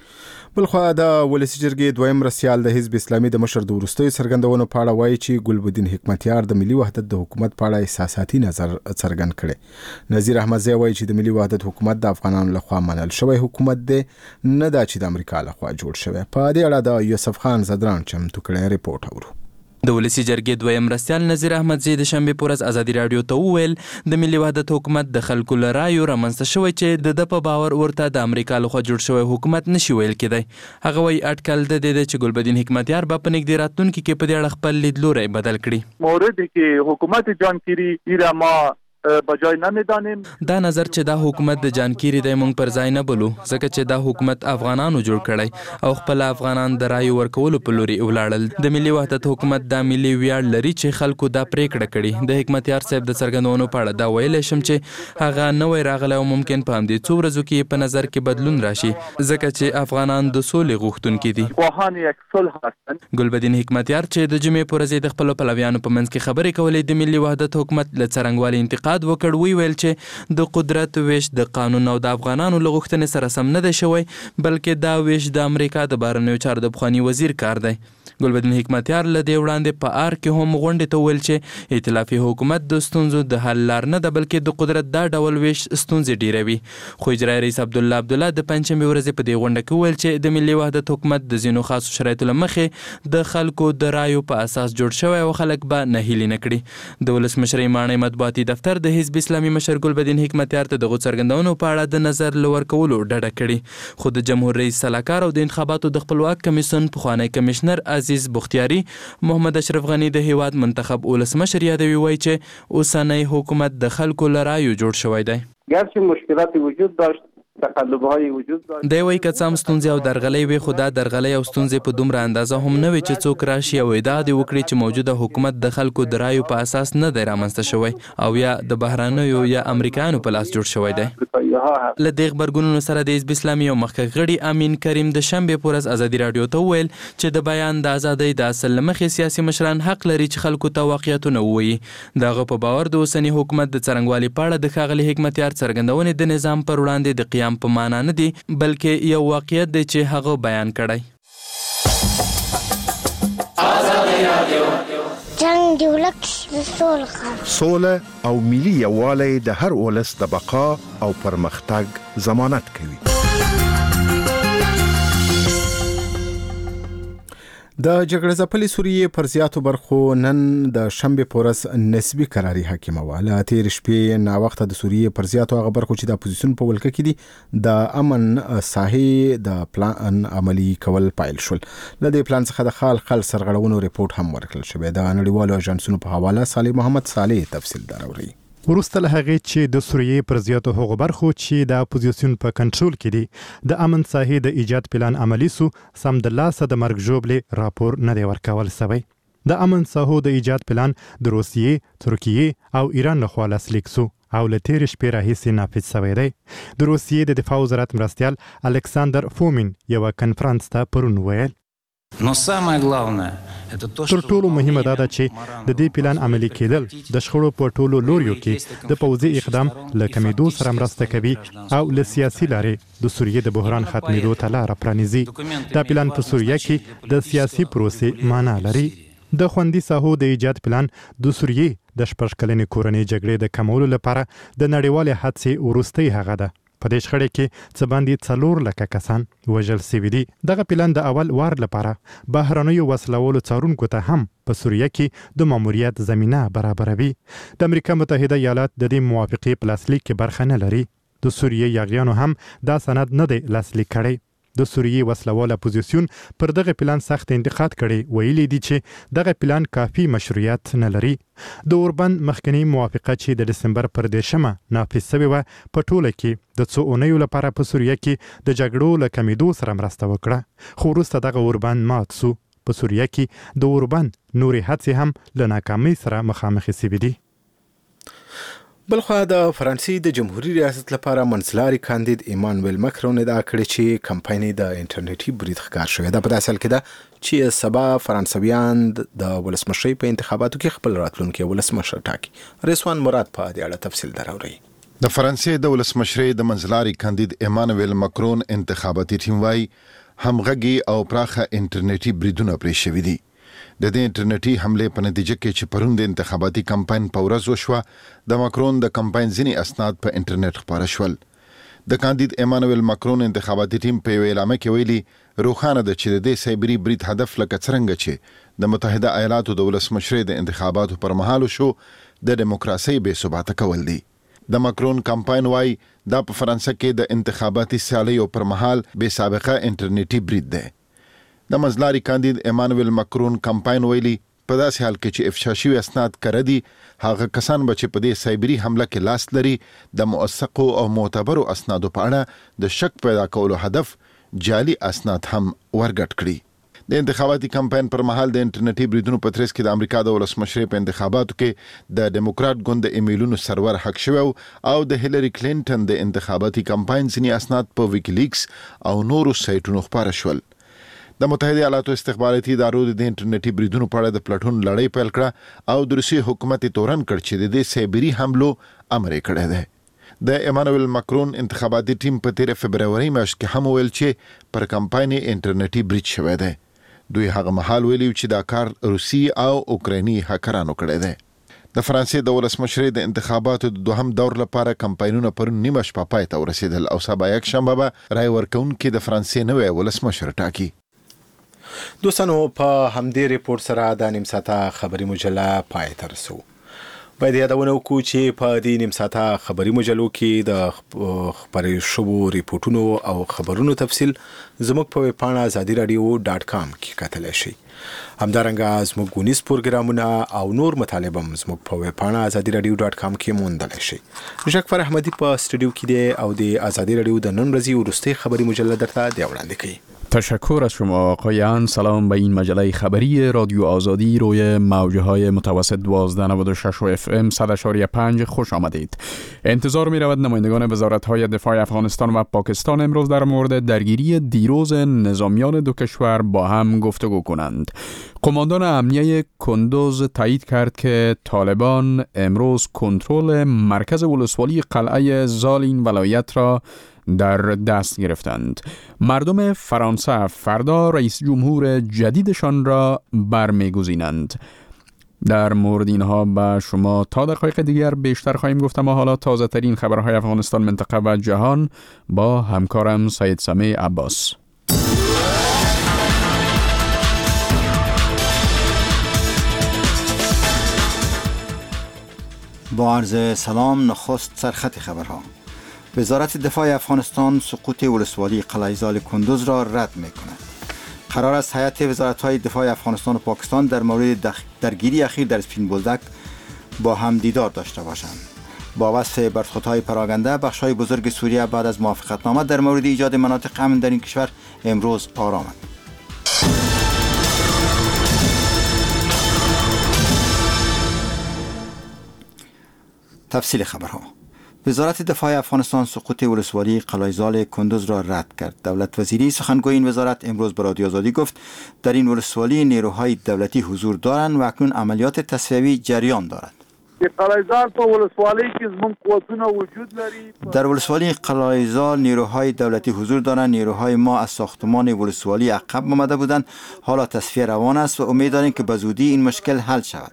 بلخوا د ولسی جرګې دویم مرستیال د حزب اسلامي د مشر د وروستیو څرګندونو په اړه وایي چې ګلبدین حکمتیار د ملي وحدت د حکومت په اړه احساساتي نظر څرګند کړي. نذیر احمدزی وایي چې د ملي وحدت حکومت د افغانانو لخوا منل شوی حکومت دی نه دا چې د امریکا لخوا جوړ شوی. په دې اړه د یوسف خان زدران چمتو کړی ریپورت اورو. د ولسی جرګې دویم مرستیال نذیر احمدزی د شنبه په ورځ ازادي راډیو ته وویل د ملي وحدت حکومت د خلکو له رایو رامنځته شوی چې د په باور ورته د امریکا لخوا جوړ شوی حکومت نشي ویل کېدی. هغه وایي اټکل د دې چې ګلبدین حکمتیار به په نږدې راتلونکي کې په دې اړه خپل لیدلوری بدل کړي. موردی که حکومت جانکیری ایره ما بجای نمیدانیم. دا نظر چې دا حکومت د جانکیری د مونږ پر ځای نه بولو ځکه چې دا حکومت افغانانو جوړ کړی او خپل افغانان د رایو ورکولو په لوري ولاړل. د ملي وحدت حکومت دا ملي ویاړ لري چې خلکو دا پریکړه کړي. د حکمتیار صاحب د څرګندونو په اړه دا ویلی شم چې هغه نوی راغلی او ممکن په همدې څو ورځو کې په نظر کې بدلون راشي ځکه چې افغانان د سولې غوښتونکي دي. خواهان یک صلح هستند. ګلبدین حکمتیار چې د جمعې په ورځ د خپلو پلویانو په منځ کې خبرې کولې د ملي وحدت حکومت له څرنګوالي انتقاد انتقاد وکړ، ویل چې د قدرت ویش د قانون او د افغانانو له غوښتنې سره سم نه دی شوی، بلکې دا ویش د امریکا د بهرنیو چارو د پخواني وزیر کار دی. ګلبدین حکمتیار له دې وړاندې په آر کې هم غونډې ته وویل چې ائتلافي حکومت د ستونزو د حل لار نه ده، بلکې د قدرت دا ډول ویش ستونزې ډیروي. خو اجرایي رئیس عبدالله د پنجشنبې ورځې په دې غونډه کې وویل چې د ملي وحدت حکومت د ځینو خاصو شرایطو له مخې د خلکو د رایو په اساس جوړ شوی او خلک به نهیلي نه کړي. د ولسمشرۍ ماڼۍ مطبوعاتي دفتر د حزب اسلامي مشر ګلبدین حکمتیار ته دغو څرګندونو په اړه د نظر له ورکولو ډډه کړې، خو د جمهور رئیس سلاکار او د انتخاباتو د خپلواک کمیسیون پخوانی کمشنر عزیز بختیاري محمد اشرف غنی د هیواد منتخب ولسمشر یادوي، وایي چې اوسنی حکومت د خلکو له رایو جوړ شوی دی. گرچه مشکلاتی وجود داشت، تقلب‌های وجود داشت. دی وایي که څه هم ستونزې او درغلۍ وي، خو دا درغلۍ او ستونزې په دومره اندازه هم نه وي چې څوک راشي او ادعا دې وکړي چې موجوده حکومت د خلکو د رایو په اساس نه دی رامنځته شوی او یا د بهرنیو یا امریکایانو په لاس جوړ شوی دی. له دې غبرګونونو سره د حزب اسلامي او مخکښ غړي امین کریم د شنبې په ورځ ازادي راډیو ته وویل چې د بیان د ازادۍ د اصل له مخې سیاسي مشران حق لري چې خلکو ته واقعیتونه ووایي. د هغه په باور د اوسني حکومت د څرنګوالي په اړه د ښاغلي حکمتیار څرګندونې د نظام پر وړاندې د قیام په معنا نه دي، بلکې یو واقعیت دی چې هغه بیان کړی. جنگ دی ولک سوله او ملي یووالی د هر ولس د بقا او پرمختګ ضمانت کوي. د جګړه ځپلې سوریې پر زیاتو برخو نن د شنبې په ورځ نسبي قراري حاکمه وه. له تېرې شپې ناوخته د سوریې پر زیاتو هغه برخو چې د اپوزیسیون په ولکه کې دي د امن ساحې د پلان عملي کول پیل شول. له دې پلان څخه د خال سرغړونو ریپورت هم ورکړل شوی. د نړیوالو اژانسونو په حواله صالح محمد صالح تفصیل دراوړي. وروسته له هغې چې د سوریې پر زیاتو هغو برخو چې د اپوزیسیون په کنټرول کې دي د امن ساحې د ایجاد پلان عملی سو، سمدلاسه د مرګ ژوبلې راپور نه دی ورکول سوی. د امن ساحو د ایجاد پلان د روسیې، ترکیې او ایران لخوا لاسلیک سو او له تېرې شپې راهیسې نافذ سوی دی. د روسیې د دفاع وزارت مرستیال الکساندر فومین یوه کنفرانس ته پرون ویل تر ټولو مهمه دا ده چې د دې پلان عملي کېدل د شخړو په ټولو لوریو کې د پوځي اقدام له کمیدو سره مرسته کوي او له سیاسي لارې د سوریې د بحران ختمېدو ته لاره پرانیزي. دا پلان په سوریه کې د سیاسي پروسې معنا لري. د خوندي ساحو د ایجاد پلان د سوریې د 6 کلنې کورنۍ جګړې د کمولو لپاره د نړیوالې هڅې وروستۍ هغه ده. په دې شخړې کې څه باندې 4 لکه کسان وژل سوي دي. دغه پلان د اول وار لپاره بهرنیو وسلوالو څارونکو ته هم په سوریه کې د ماموریت زمینه برابروي. د امریکا متحده ایالات د دې موافقې په لاسلیک کې برخه نه لري. د سوریې یاغیانو هم دا سند نه دی لاسلیک کړی. د سوریې وسلوال اپوزیسیون پر دغه پلان سخت انتقاد کړي، ویلي دي چې دغه پلان کافي مشروعیت نه لري. د اوربن مخکنی موافقه چې د دسمبر پر 10 نافذ شوې وه په ټوله کې د څو اونیو لپاره په سوریه کې د جګړو له کمیدو سره مرسته وکړه، خو وروسته دغه اوربن مات سو. په سوریه کې د اوربن نورې هڅې هم له ناکامۍ سره مخامخ شوي دي. بلخوا د فرانسې د جمهوریت ریاست لپاره منځلاري کاندید ایمانویل مکرون ادعا کړې چې کمپاین د انټرنیټي برید ښکار شوی. دا په داسې حال کې ده چې سبا فرانسویان د ولسمشرۍ په انتخاباتو کې خپل راتلونکي ولسمشر ټاکي. رضوان مراد په دې اړه تفصیل دراوړي. د فرانسې د ولسمشرۍ د منځلاري کاندید ایمانویل مکرون انتخاباتي ټیم وايي همغږي او پراخه انټرنیټي بریدونه پرې شوي دي. د دې انټرنیټي حمله په نتیجه کې چې پرون د انتخاباتي کمپاین په ورځ وشوه، د مکرون د کمپاین ځینې اسناد په انټرنیټ خپاره شول. د کاندید ایمانویل مکرون انتخاباتي ټیم په یو اعلامیه کې ویلي روښانه ده چې د دې سایبري برید هدف لکه څرنګه چې د متحده ایالاتو د ولسمشرۍ د انتخاباتو پر مهال شو د دیموکراسۍ بې ثباته کول دي. د مکرون کمپاین وايي دا په فرانسه کې د انتخاباتي سیالیو پر مهال بې سابقه انټرنیټي برید دی. د منځلاري کاندید ایمانویل مکرون کمپاین ویلي په داسې حال کې چې افشا شوي اسناد کره دي، هغه کسان به چې په دې سایبري حمله کې لاس لري د موثقو او معتبرو اسنادو په اړه د شک پیدا کولو هدف جعلي اسناد هم ورګډ کړي. د انتخاباتي کمپاین پر مهال د انټرنیټي بریدونو په ترڅ کې د امریکا د ولسمشرۍ په انتخاباتو کې د ډیموکرات ګوند د ایمیلونو سرور حق شوی او د هیلری کلینټن د انتخاباتي کمپاین ځینې اسناد په ویکیلیکس او نورو سایټونو خپاره شول. د متحده ایالاتو استخباراتي ادارو د انټرنیټي بریدونو په اړه د پلټون لړۍ پیل کړه او د روسي حکومت تورن کړ چې د سایبری حملو امر کړی دی. د ایمانوئل ماکرون انتخاباتي ټیم په 13 فبرवरी میاشت کې هم ویل چې پر کمپاین انټرنیټي برید شوی دی. دوی هغه مهال ویلي چې دا کار روسي او اوکرایني هکرانو کړی دی. د فرانسې د ولسمشرۍ د انتخاباتو د دوهم دور لپاره کمپاینونه پر نیمه شپه پای ته ورسېدل او سبا یک شنبه به رای ورکوونکي د فرانسې نوی ولسمشر ټاکي. دوستانو په همدې ریپورت سره د نیم ساعته خبري مجله پای ته رسو. باید یادونه وکړو چې په دې نیم ساعته خبري مجلو کې د خبري شوو ریپورتونو او خبرونو تفصیل زموږ په ویب پاڼه azadiradio.com کې کتلی شئ. همدارنګه زموږ ګونیز پروګرامونه او نور مطالب هم زموږ په ویب پاڼه azadiradio.com کې موندلی شئ. ژغفر احمدي په استودیو کې دی او د آزادی رادیو د نن ورځې وروستۍ خبري مجله درته دی وړاندې کوي. تشکر از شما آقایان. سلام به این مجله خبری رادیو آزادی روی موجه های متوسط 1296 و FM 100.5 خوش آمدید. انتظار می رود نمایندگان وزارت های دفاع افغانستان و پاکستان امروز در مورد درگیری دیروز نظامیان دو کشور با هم گفتگو کنند. قماندان امنیه کندوز تایید کرد که طالبان امروز کنترل مرکز ولسوالی قلعه زالین ولایت را در دست گرفتند. مردم فرانسه فردا رئیس جمهور جدیدشان را برمیگزینند. در مورد اینها به شما تا دقایق دیگر بیشتر خواهیم گفت، اما حالا تازه ترین خبرهای افغانستان، منطقه و جهان با همکارم سید سمیع عباس. با عرض سلام. نخست سرخط خبرها. وزارت دفاع افغانستان سقوط ولسوالی قلعه زال کندوز را رد می‌کند. قرار است هیئت وزارت‌های دفاع افغانستان و پاکستان در مورد درگیری اخیر در اسپین بولدک با هم دیدار داشته باشند. با وصف برخوردهای پراگنده، بخش‌های بزرگ سوریه بعد از موافقتنامه در مورد ایجاد مناطق امن در این کشور امروز آرامند. تفصیل خبرها. وزارت دفاع افغانستان سقوط ولسوالی قلعه زال کندوز را رد کرد. دولت وزیری سخنگوی این وزارت امروز به رادیو آزادی گفت در این ولسوالی نیروهای دولتی حضور دارند و اکنون عملیات تصفیوی جریان دارد. در ولسوالی قلعه زال نیروهای دولتی حضور دارند. نیروهای ما از ساختمان ولسوالی عقب آمده بودند. حالا تصفیه روان است و امید داریم که به زودی این مشکل حل شود.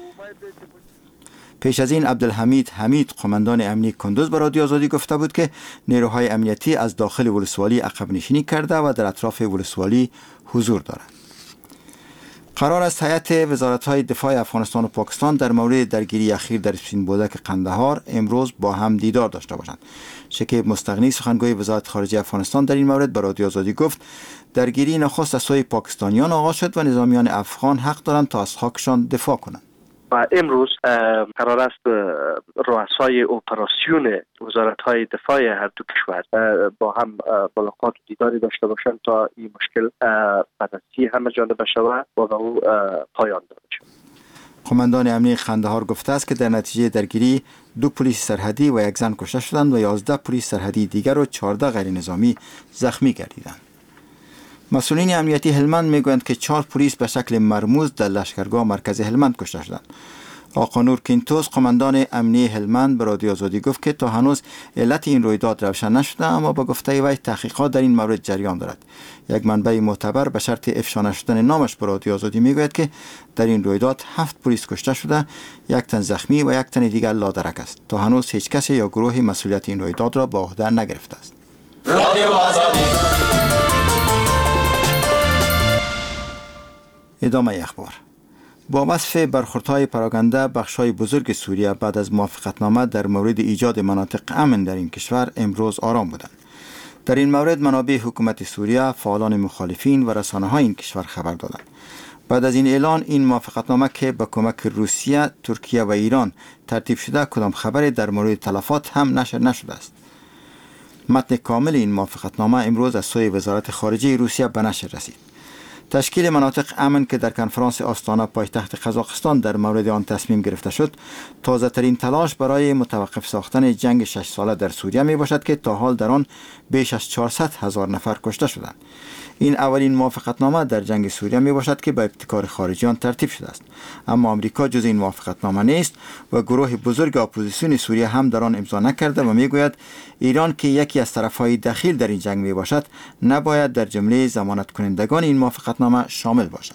پیش از این عبدالحمید حمید قماندان امنی کندوز به رادیو آزادی گفته بود که نیروهای امنیتی از داخل ولسوالی عقب نشینی کرده و در اطراف ولسوالی حضور دارند. قرار است هیئت وزارت‌های دفاع افغانستان و پاکستان در مورد درگیری اخیر در اسپین بولدک قندهار امروز با هم دیدار داشته باشند. شکیب مستغنی سخنگوی وزارت خارجه افغانستان در این مورد به رادیو آزادی گفت درگیری نخست از سوی پاکستانیان آغاز شد و نظامیان افغان حق دارند تا از خاکشان دفاع کنند. و امروز قرار است رؤسای اپراسیون وزارت‌های دفاع هر دو کشور با هم ملاقات و دیداری داشته باشند تا این مشکل بررسی همه جانبه شود و به او پایان داده شود. قماندان امنی قندهار گفته است که در نتیجه درگیری 2 پلیس سرحدی و 1 زن کشته شدند و 11 پلیس سرحدی دیگر و 14 غیر نظامی زخمی گردیدند. مسئولین امنیتی هلمند میگویند که 4 پلیس به شکل مرموز در لشکرگاه مرکز هلمند کشته شدند. آقا نور کینتوس قماندان امنی هلمند به رادیو آزادی گفت که تا هنوز علت این رویداد روشن نشده، اما با گفته وی تحقیقات در این مورد جریان دارد. یک منبع معتبر به شرط افشا نشدن نامش به رادیو آزادی میگوید که در این رویداد 7 پلیس کشته شده، 1 تن زخمی و 1 تن دیگر لادرک است. تا هنوز هیچ کسی یا گروهی مسئولیت این رویداد را به عهده نگرفته است. رادیو آزادی. ادامه اخبار. با وصف برخوردهای پراگنده، بخش‌های بزرگ سوریه بعد از موافقتنامه در مورد ایجاد مناطق امن در این کشور امروز آرام بودند. در این مورد منابع حکومت سوریه، فعالان مخالفین و رسانه‌های این کشور خبر دادند. بعد از این اعلان این موافقتنامه که با کمک روسیه، ترکیه و ایران ترتیب شده، کدام خبری در مورد تلفات هم نشر نشده است. متن کامل این موافقتنامه امروز از سوی وزارت خارجه روسیه به نشر رسید. تشکیل مناطق امن که در کنفرانس آستانا پایتخت قزاقستان در مورد آن تصمیم گرفته شد، تازه ترین تلاش برای متوقف ساختن جنگ 6 ساله در سوریه می باشد که تا حال در آن بیش از 400,000 نفر کشته شدند. این اولین موافقتنامه در جنگ سوریه می باشد که به ابتکار خارجیان ترتیب شده است، اما آمریکا جز این موافقتنامه نیست و گروه بزرگ اپوزیسیون سوریه هم در آن امضا نکرده و می گوید ایران که یکی از طرفهای دخیل در این جنگ می باشد نباید در جمله ضمانت کنندگان این موافقتنامه شامل باشد.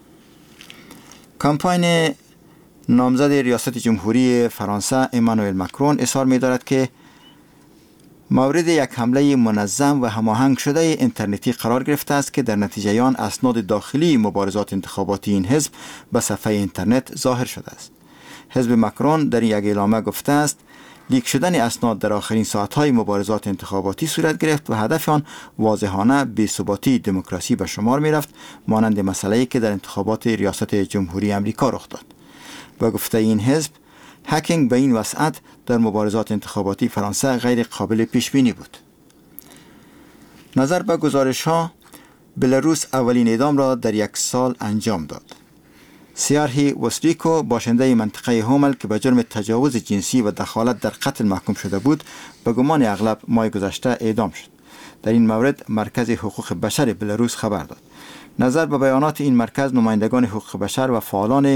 کمپاین نامزد ریاست جمهوری فرانسه امانوئل ماکرون اصرار می دارد که مورد یک حمله منظم و هماهنگ شده اینترنتی قرار گرفته است که در نتیجه آن اسناد داخلی مبارزات انتخاباتی این حزب به صفحه اینترنت ظاهر شده است. حزب ماکرون در یک اعلامیه گفته است لیک شدن اسناد در آخرین ساعت‌های مبارزات انتخاباتی صورت گرفت و هدف آن واضحانه بی‌ثباتی دموکراسی به شمار می‌رفت، مانند مسئله‌ای که در انتخابات ریاست جمهوری آمریکا رخ داد. با گفته این حزب هکینگ به این وسعت در مبارزات انتخاباتی فرانسه غیر قابل پیش بینی بود. نظر به گزارش‌ها، بلاروس اولین اعدام را در 1 سال انجام داد. سیارهی وسریکو باشنده منطقه هومل که به جرم تجاوز جنسی و دخالت در قتل محکوم شده بود، به گمان اغلب ماه گذشته اعدام شد. در این مورد مرکز حقوق بشر بلاروس خبر داد. نظر به بیانات این مرکز، نمایندگان حقوق بشر و فعالان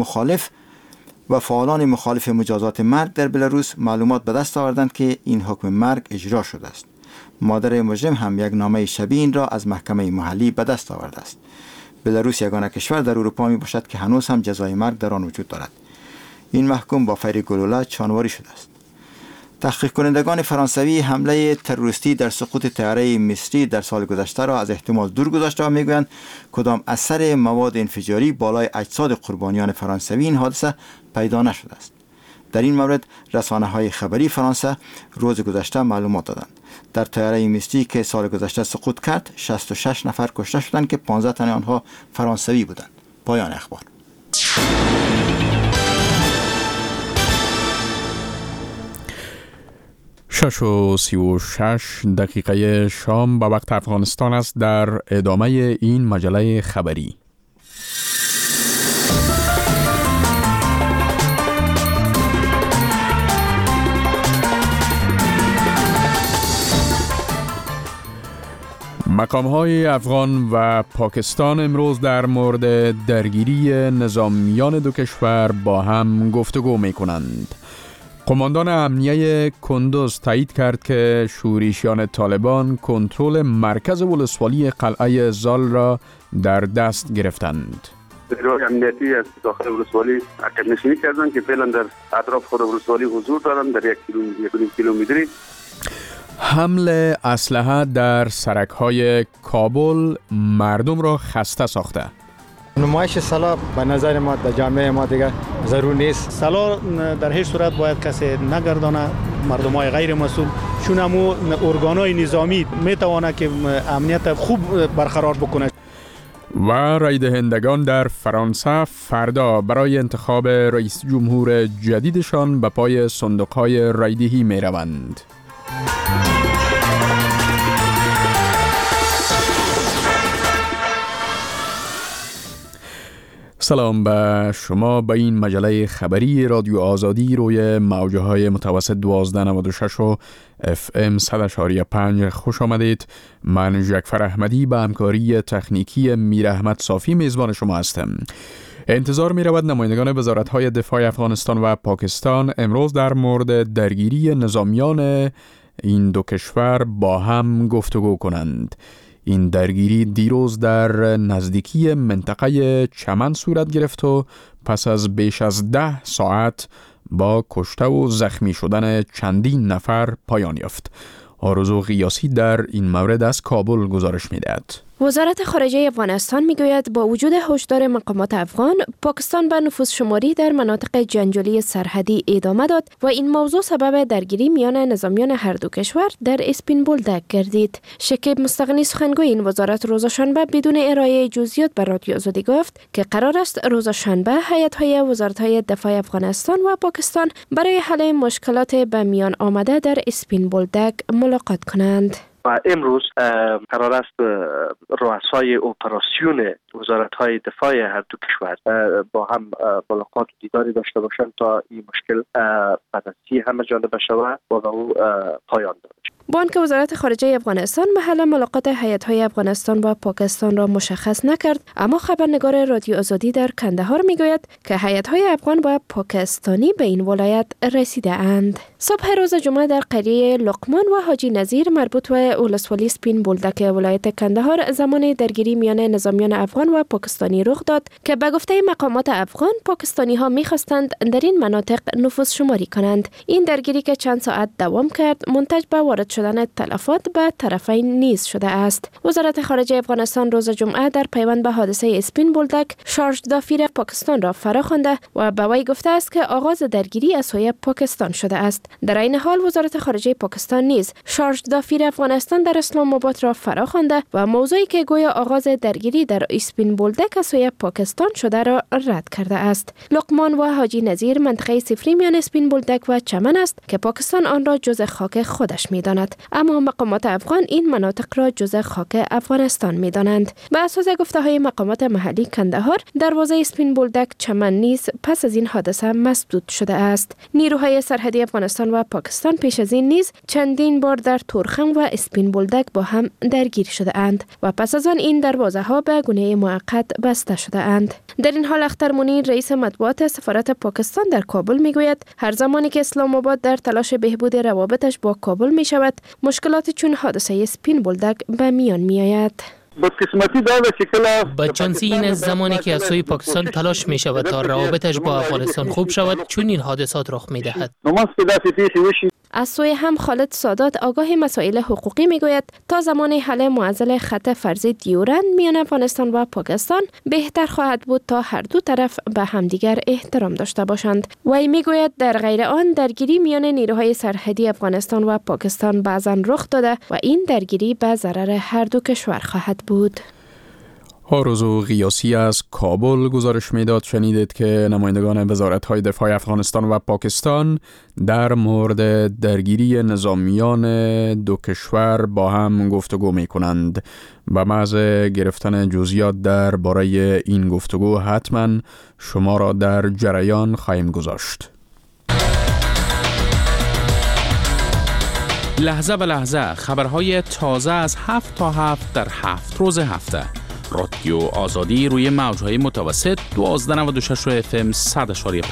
مخالف مجازات مرگ در بلاروس معلومات به دست آوردند که این حکم مرگ اجرا شده است. مادر مجرم هم یک نامه شبیه این را از محکمه محلی به دست آورده است. بلاروس یگانه کشور در اروپا می باشد که هنوز هم جزای مرگ در آن وجود دارد. این محکوم با فیر گلوله جانواری شده است. تحقیق کنندگان فرانسوی حمله تروریستی در سقوط طیاره مصری در سال گذشته را از احتمال دور گذاشته و میگویند کدام اثر مواد انفجاری بالای اجساد قربانیان فرانسوی این حادثه پیدا نشده است. در این مورد رسانه‌های خبری فرانسه روز گذشته معلومات دادند. در طیاره مصری که سال گذشته سقوط کرد 66 نفر کشته شدند که 15 تن آنها فرانسوی بودند. پایان اخبار. 6:36 شام به وقت افغانستان است. در ادامه این مجله خبری مقام‌های افغان و پاکستان امروز در مورد درگیری نظامیان دو کشور با هم گفتگو می‌کنند. قماندان امنیه کندوز تایید کرد که شورشیان طالبان کنترل مرکز ولسوالی قلعه زال را در دست گرفتند. نیروهای امنیتی از داخل ولسوالی عقب نشینی کردند که فعلا در اطراف خود ولسوالی حضور دارند. در 1 کیلومتری حمل اسلحه در سرک‌های کابل مردم را خسته ساخته. نمایش سلاح به نظر ما در جامعه ما دیگه ضرور نیست. سلاح در هیچ صورت باید کسی نگردانه. مردمای غیر مسئول چون همو ارگانهای نظامی میتونه که امنیت خوب برقرار بکنه. و رای دهندگان در فرانسه فردا برای انتخاب رئیس جمهور جدیدشان به پای صندوق‌های رایدهی میروند. سلام به شما. به این مجله خبری رادیو آزادی روی موجهای متوسط 1296 و FM 100.5 خوش آمدید. من جعفر احمدی به همکاری تکنیکی میر احمد صافی میزبان شما هستم. انتظار می رود نمایندگان وزارت‌های دفاع افغانستان و پاکستان امروز در مورد درگیری نظامیان این دو کشور با هم گفتگو کنند. این درگیری دیروز در نزدیکی منطقه چمن صورت گرفت و پس از بیش از 10 ساعت با کشته و زخمی شدن چندین نفر پایان یافت. آرزو قیاسی در این مورد از کابل گزارش می‌دهد. وزارت خارجه افغانستان میگوید با وجود هشدار مقامات افغان، پاکستان به نفوذ شماری در مناطق جنگجویی سرحدی ادامه داد و این موضوع سبب درگیری میان نظامیان هر دو کشور در اسپین بولدک گردید. شکیب مستغنی سخنگوی این وزارت روز شنبه بدون ارائه جزئیات به رادیو آزادی گفت که قرار است روز شنبه هیئت‌های وزارت‌های دفاع افغانستان و پاکستان برای حل مشکلات به میان آمده در اسپین بولدک ملاقات کنند. و امروز قرار است رؤسای اپراسیون وزارت‌های دفاع هر دو کشور با هم ملاقات و دیداری داشته باشند تا این مشکل بعد از همه جانبه شود و به او پایان دهد. بانک وزارت خارجه افغانستان محل ملاقات هیئت‌های افغانستان و پاکستان را مشخص نکرد، اما خبرنگار رادیو آزادی در کندهار میگوید که هیئت‌های افغان و پاکستانی به این ولایت رسیده اند. صبح روز جمعه در قریه لقمان و حاجی نظیر مربوط به ولسوالی سپین بولدک ولایت کندهار زمان درگیری میان نظامیان افغان و پاکستانی رخ داد که به گفته مقامات افغان پاکستانی‌ها می‌خواستند در این مناطق نفوذ شماری کنند. این درگیری که چند ساعت دوام کرد منتج به وارد شدن تلفات به طرفین نیز شده است. وزارت خارجه افغانستان روز جمعه در پیوند به حادثه اسپین بولدک شارژ دافیر پاکستان را فراخوانده و به وی گفته است که آغاز درگیری از سوی پاکستان شده است. در این حال وزارت خارجه پاکستان نیز شارژ دافیر افغانستان در اسلام آباد را فراخوانده و موضوعی که گویا آغاز درگیری در اسپین بولدک از سوی پاکستان شده را رد کرده است. لقمان و حاجی نظیر منطقه صفری میان اسپین بولدک و چمن است که پاکستان آن را جزء خاک خودش می‌داند، اما مقامات افغان این مناطق را جزء خاک افغانستان می‌دانند. به اساس گفته‌های مقامات محلی کندهار، دروازه اسپین بولدک چمن نیز پس از این حادثه مسدود شده است. نیروهای سرحدی افغانستان و پاکستان پیش از این نیز چندین بار در تورخم و اسپین بولدک با هم درگیر شده اند و پس از آن این دروازه‌ها به گونه موقت بسته شده اند. در این حال اختر منیر رئیس مطبوعات سفارت پاکستان در کابل میگوید هر زمانی که اسلام آباد در تلاش بهبود روابطش با کابل می شود، مشکلات چون حادثه اسپین بولدک به میان می آید. بدشانسی این از زمانی که از سوی پاکستان تلاش می شود تا روابطش با افغانستان خوب شود چون این حادثات رخ می دهد. از سوی هم خالد سادات آگاه مسائل حقوقی میگوید تا زمان حل معضل خط فرضی دیورند میان افغانستان و پاکستان بهتر خواهد بود تا هر دو طرف به همدیگر احترام داشته باشند. وی میگوید در غیر آن درگیری میان نیروهای سرحدی افغانستان و پاکستان بعضا رخ داده و این درگیری به ضرر هر دو کشور خواهد بود. آرزو غیاسی از کابل گزارش میداد. شنیدید که نمایندگان وزارت‌های دفاع افغانستان و پاکستان در مورد درگیری نظامیان دو کشور با هم گفتگو می کنند. به محض گرفتن جزئیات درباره این گفتگو حتما شما را در جریان خواهیم گذاشت. لحظه به لحظه خبرهای تازه از 7 تا 7 در 7 روز هفته. رادیو آزادی روی موجهای متوسط 1296 FM 100.5.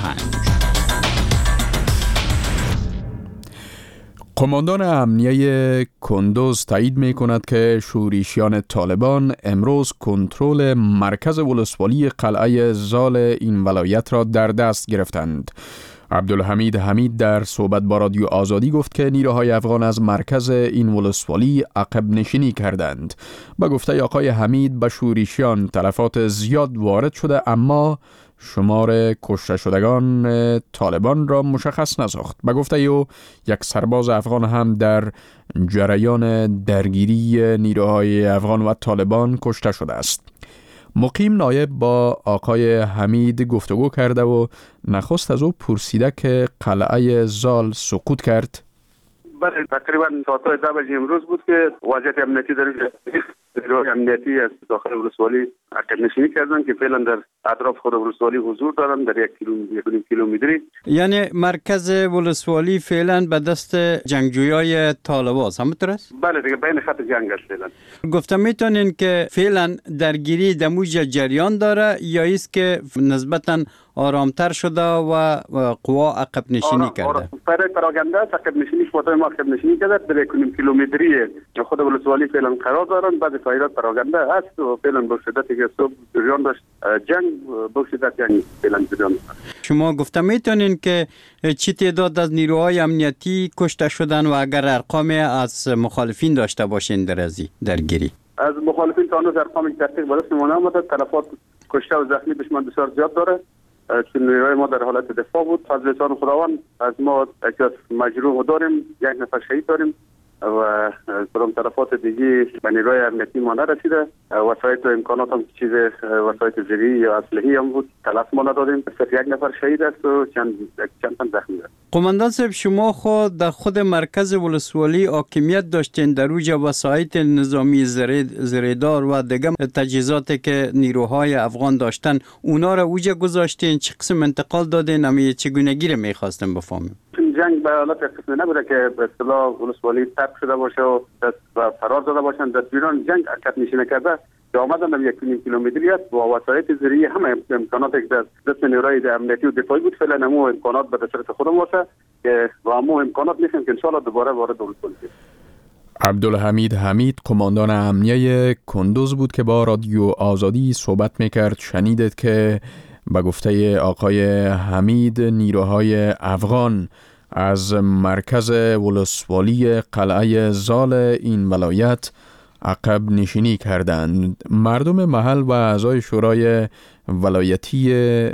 قماندان امنیه کندوز تایید می کند که شورشیان طالبان امروز کنترل مرکز ولسوالی قلعه زال این ولایت را در دست گرفتند. عبدالحمید حمید در صحبت با رادیو آزادی گفت که نیروهای افغان از مرکز این ولسوالی عقب نشینی کردند. با گفته آقای حمید به شورشیان تلفات زیاد وارد شده اما شمار کشته شدگان طالبان را مشخص نساخت. با گفته او یک سرباز افغان هم در جریان درگیری نیروهای افغان و طالبان کشته شده است. مقیم نایب با آقای حمید گفتگو کرده و نخست از او پرسیده که قلعه زال سقوط کرد. بله تقریبا ساعت 10 امروز بود که وضعیت امنیتی در نیروهای امنیتی از داخل ولسوالی عقب نشینی کردن که فعلا در اطراف خود ولسوالی حضور دارن در 1 کیلومتری. یعنی مرکز ولسوالی فعلا به دست جنگجویای طالبان همونطور است؟ بله دیگه بین خط جنگ است فعلا. گفتم میتونین که فعلا درگیری دموج جریان داره یا است که نسبتاً آرامتر شده و قوا عقب نشینی کرده؟ پراگنده است عقب نشینی شده ما عقب نشینی کرده در 1 کیلومتری خود ولسوالی فعلا قرار دارن. بعد فایدات پراگنده است و فعلا بخشیدتی که صبح جریان داشت جنگ بخشیدت یعنی فعلا جریان. شما گفتم میتونین که چی تعداد از نیروهای امنیتی کشته شدن و اگر ارقام از مخالفین داشته باشین در ازی درگیری؟ از مخالفین تا هنوز ارقام دقیق به دست ما نیامده. تلفات کشته و زخمی دشمن بسیار زیاد داره چون نیروهای ما در حالت دفاع بود. فضل لسان خداوند از ما یک مجروح داریم، 1 نفر شهید داریم و کدام طرفات دیگه به نیروی امنیتی ما نرسیده. وسایل و امکانات هم چیز وسایل زیری یا اسلحه‌ای هم بود، تلف ما ندادیم. صرف یک نفر شهید است و چند تن زخمی است. قماندان صاحب، شما در خود مرکز ولسوالی حاکمیت داشتین، در اوج وسایل نظامی زریدار و دیگه تجهیزاتی که نیروهای افغان داشتن، اونا را اوج گذاشتین؟ چه قسم انتقال دادین؟ امی چگونگی را می‌خواستم بفهمم. جنگ به حالت قسمی نبوده که به اصطلاح ولسوالی ترک شده باشه و فرار داده باشن. دستگیران جنگ حرکت نشینه کرده که آمدن 1.5 کیلومتری است و وسایل زیری همه امکانات که دست نیروهای امنیتی و دفاعی بود، فعلا همو امکانات به دست خودم باشه که با همو امکانات میشن که ان شاء الله دوباره وارد ولسوالی شیم. عبدالحمید حمید، قماندان امنیه کندوز بود که با رادیو آزادی صحبت میکرد. شنیدید که به گفته آقای حمید نیروهای افغان از مرکز ولسوالی قلعه زال این ولایت عقب نشینی کردند. مردم محل و اعضای شورای ولایتی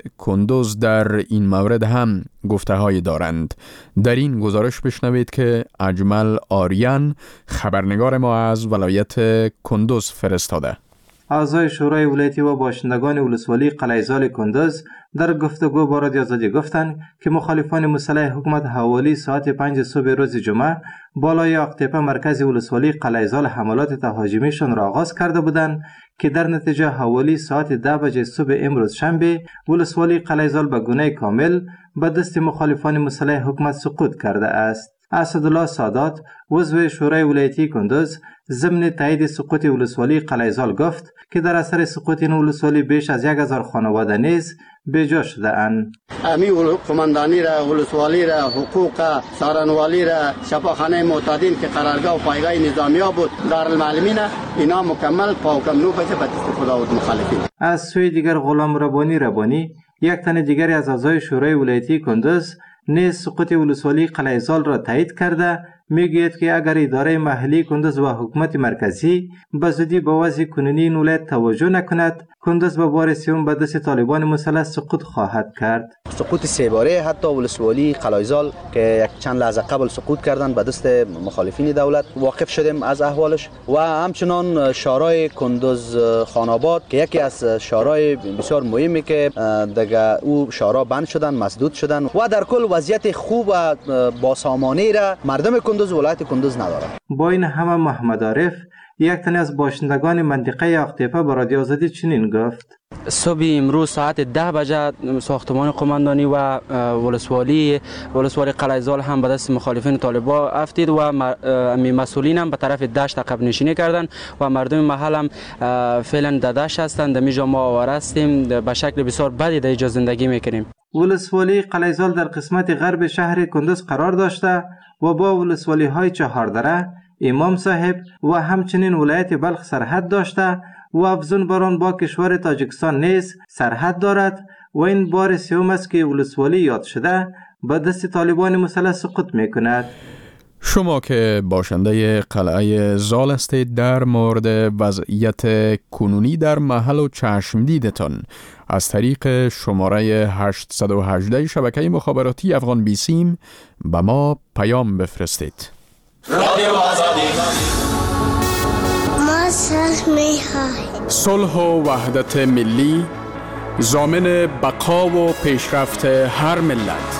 کندوز در این مورد هم گفته‌هایی دارند. در این گزارش بشنوید که اجمل آریان خبرنگار ما از ولایت کندوز فرستاده. اعضای شورای ولایتی و باشندگان ولسوالی قلعه زال کندوز در گفتگو با رادیو آزادی گفتند که مخالفان مسلح حکومت حوالی ساعت 5 صبح روز جمعه بالای آقتپه مرکز ولسوالی قلعه زال حملات تهاجمیشان را آغاز کرده بودند که در نتیجه حوالی ساعت 10 بجه صبح امروز شنبه ولسوالی قلعه زال به گونه کامل به دست مخالفان مسلح حکومت سقوط کرده است. اسدالله سادات، عضو شورای ولایتی کندوز، ضمن تایید سقوط ولسوالی قلعه زال گفت که در اثر سقوط این ولسوالی بیش از 1000 خانواده نیز بیجا شده اند. امی قماندانی را، ولسوالی را، حقوق سارنوالی را، شفاخانه معتادین که قرارگاه و پایگاه نظامی ها بود، دارالمعلمین، اینا مکمل پاوکم نوفش به دست خدا و مخالفین. از سوی دیگر غلام ربانی یک تن دیگری از اعضای شورای ولایتی کندوز نیز سقوط ولسوالی قلعه زال را تایید کرده میگوید که اگر اداره محلی کندوز و حکومت مرکزی به زودی به وضع کنونی این ولایت توجه نکند، کندوز به بار سوم به دست طالبان مسلح سقوط خواهد کرد. سقوط سه باره حتی ولسوالی قلعه زال که یک چند لحظه قبل سقوط کردن به دست مخالفین دولت واقف شدیم از احوالش و همچنان شورای کندوز خاناباد که یکی از شورای بسیار مهمی که دیگه او شورا بند شدن، مسدود شدن و در کل وضعیت خوب و باسامانی را مردم کندوز ولایت کندوز ندارد. با این همه محمد عارف، یک تن از باشندگان منطقه آقتپه به رادیو آزادی چنین گفت: صبح امروز ساعت 10 بجه ساختمان قماندانی و ولسوالی قلعه زال هم به دست مخالفین طالبان افتید و مسئولین هم به طرف دشت عقب نشینی کردند و مردم محل هم فعلا در دشت هستند. در اینجا ما آواره هستیم، به شکل بسیار بدی در اینجا زندگی میکنیم. ولسوالی قلعه زال در قسمت غرب شهر کندوز قرار داشته و با ولسوالی های چهاردره، امام صاحب و همچنین ولایت بلخ سرحد داشته و افزون بر آن با کشور تاجیکستان نیز سرحد دارد و این بار سوم است که ولسوالی یاد شده به دست طالبان مسلح سقوط میکند. شما که باشنده قلعه زال هستید، در مورد وضعیت کنونی در محل و چشم دیدتان از طریق شماره 818 شبکه مخابراتی افغان بیسیم به ما پیام بفرستید. رادیو آزادی ما صلح و وحدت ملی ضامن بقا و پیشرفت هر ملت.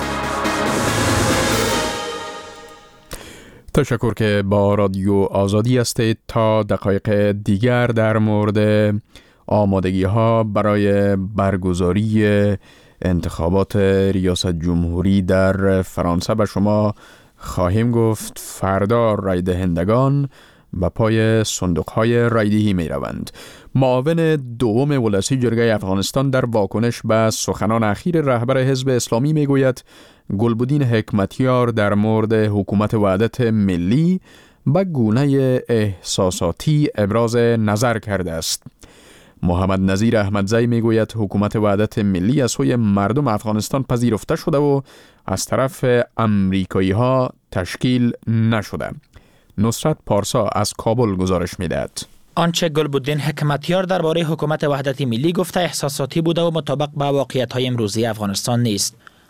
تشکر که با رادیو آزادی هستید. تا دقایق دیگر در مورد آمادگی ها برای برگزاری انتخابات ریاست جمهوری در فرانسه به شما خواهیم گفت. فردا رای دهندگان به پای صندوق‌های رایدهی می روند. معاون دوم ولسی جرگه افغانستان در واکنش به سخنان اخیر رهبر حزب اسلامی می گوید گلبدین حکمتیار در مورد حکومت وحدت ملی به گونه احساساتی ابراز نظر کرده است. محمد نظیر احمدزی می گوید حکومت وحدت ملی از سوی مردم افغانستان پذیرفته شده و از طرف امریکایی ها تشکیل نشده. نصرت پارسا از کابل گزارش می دهد. آنچه گلبدین حکمتیار درباره حکومت وحدت ملی گفته احساساتی بوده و مطابق با واقعیت‌های امروزی افغانستان نیست.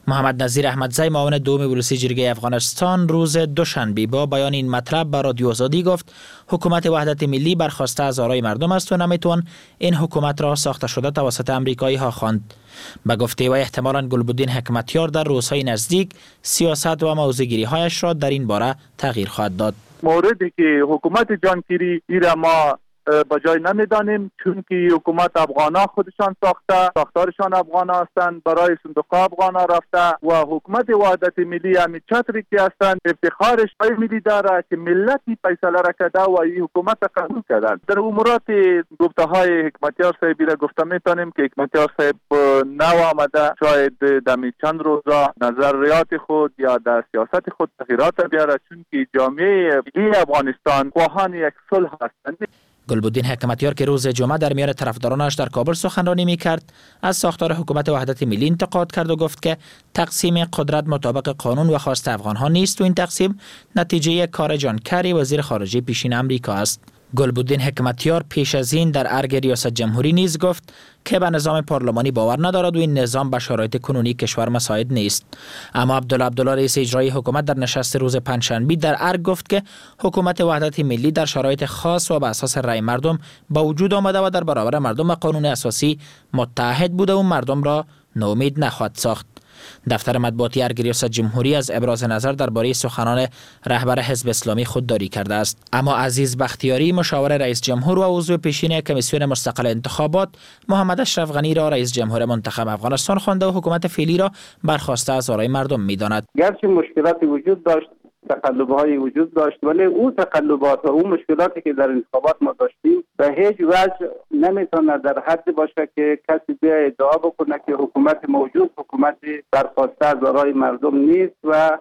محمد نظیر احمدزی معاون دوم ولسی جرگه افغانستان روز دوشنبه با بیان این مطلب به رادیو آزادی گفت حکومت وحدت ملی برخواسته از آرای مردم است و نمیتوان این حکومت را ساخته شده توسط امریکایی ها خواند. به گفته و احتمالاً گلبدین حکمتیار در روزهای نزدیک سیاست و موضع‌گیری هایش را در این باره تغییر خواهد داد. موردی که حکومت جانکیری ایره ما با جای نمیدانیم، چون که حکومت افغانا خودشان ساختارشان افغانا هستند، برای صندوق افغانا رفته و حکومت وحدت ملی همین چتری که هستند افتخارش پای ملی داره که ملتی فیصله را کرده و این حکومت قبول کردند. در امورات گفته های حکمتیار صاحبی را گفته میتونیم که حکمتیار صاحب نو آمده شاید دمی چند روزا نظریات خود یا در سیاست خود تغییرات بیاره، چون که جامعه ملی افغانستان خواهان یک صلح هستند. گلبدین حکمتیار که روز جمعه در میان طرفدارانش در کابل سخنرانی می‌کرد، از ساختار حکومت وحدت ملی انتقاد کرد و گفت که تقسیم قدرت مطابق قانون و خواست افغان‌ها نیست و این تقسیم نتیجه کار جان کری وزیر خارجه پیشین امریکا است. گلبدین حکمتیار پیش از این در ارگ ریاست جمهوری نیز گفت که به نظام پارلمانی باور ندارد و این نظام به شرایط کنونی کشور مساعد نیست. اما عبدالله رئیس اجرایی حکومت در نشست روز پنجشنبه در ارگ گفت که حکومت وحدت ملی در شرایط خاص و بر اساس رأی مردم با وجود آمده و در برابر مردم و قانون اساسی متحد بوده و مردم را ناامید نخواهد ساخت. دفتر مطبوعاتی ارگ ریاست جمهوری از ابراز نظر درباره سخنان رهبر حزب اسلامی خودداری کرده است. اما عزیز بختیاری مشاور رئیس جمهور و عضو پیشین کمیسیون مستقل انتخابات محمد اشرف غنی را رئیس جمهور منتخب افغانستان خوانده و حکومت فعلی را برخواسته از آرای مردم می‌داند. گرچه مشکلاتی وجود داشت، تقلب‌های وجود داشت، ولی اون تقلبات و اون مشکلاتی که در انتخابات ما داشتیم به هیچ وجه نمیتونه در حد باشه که کسی بیا ادعا بکنه که حکومت موجود حکومت برخواسته از آرای مردم نیست و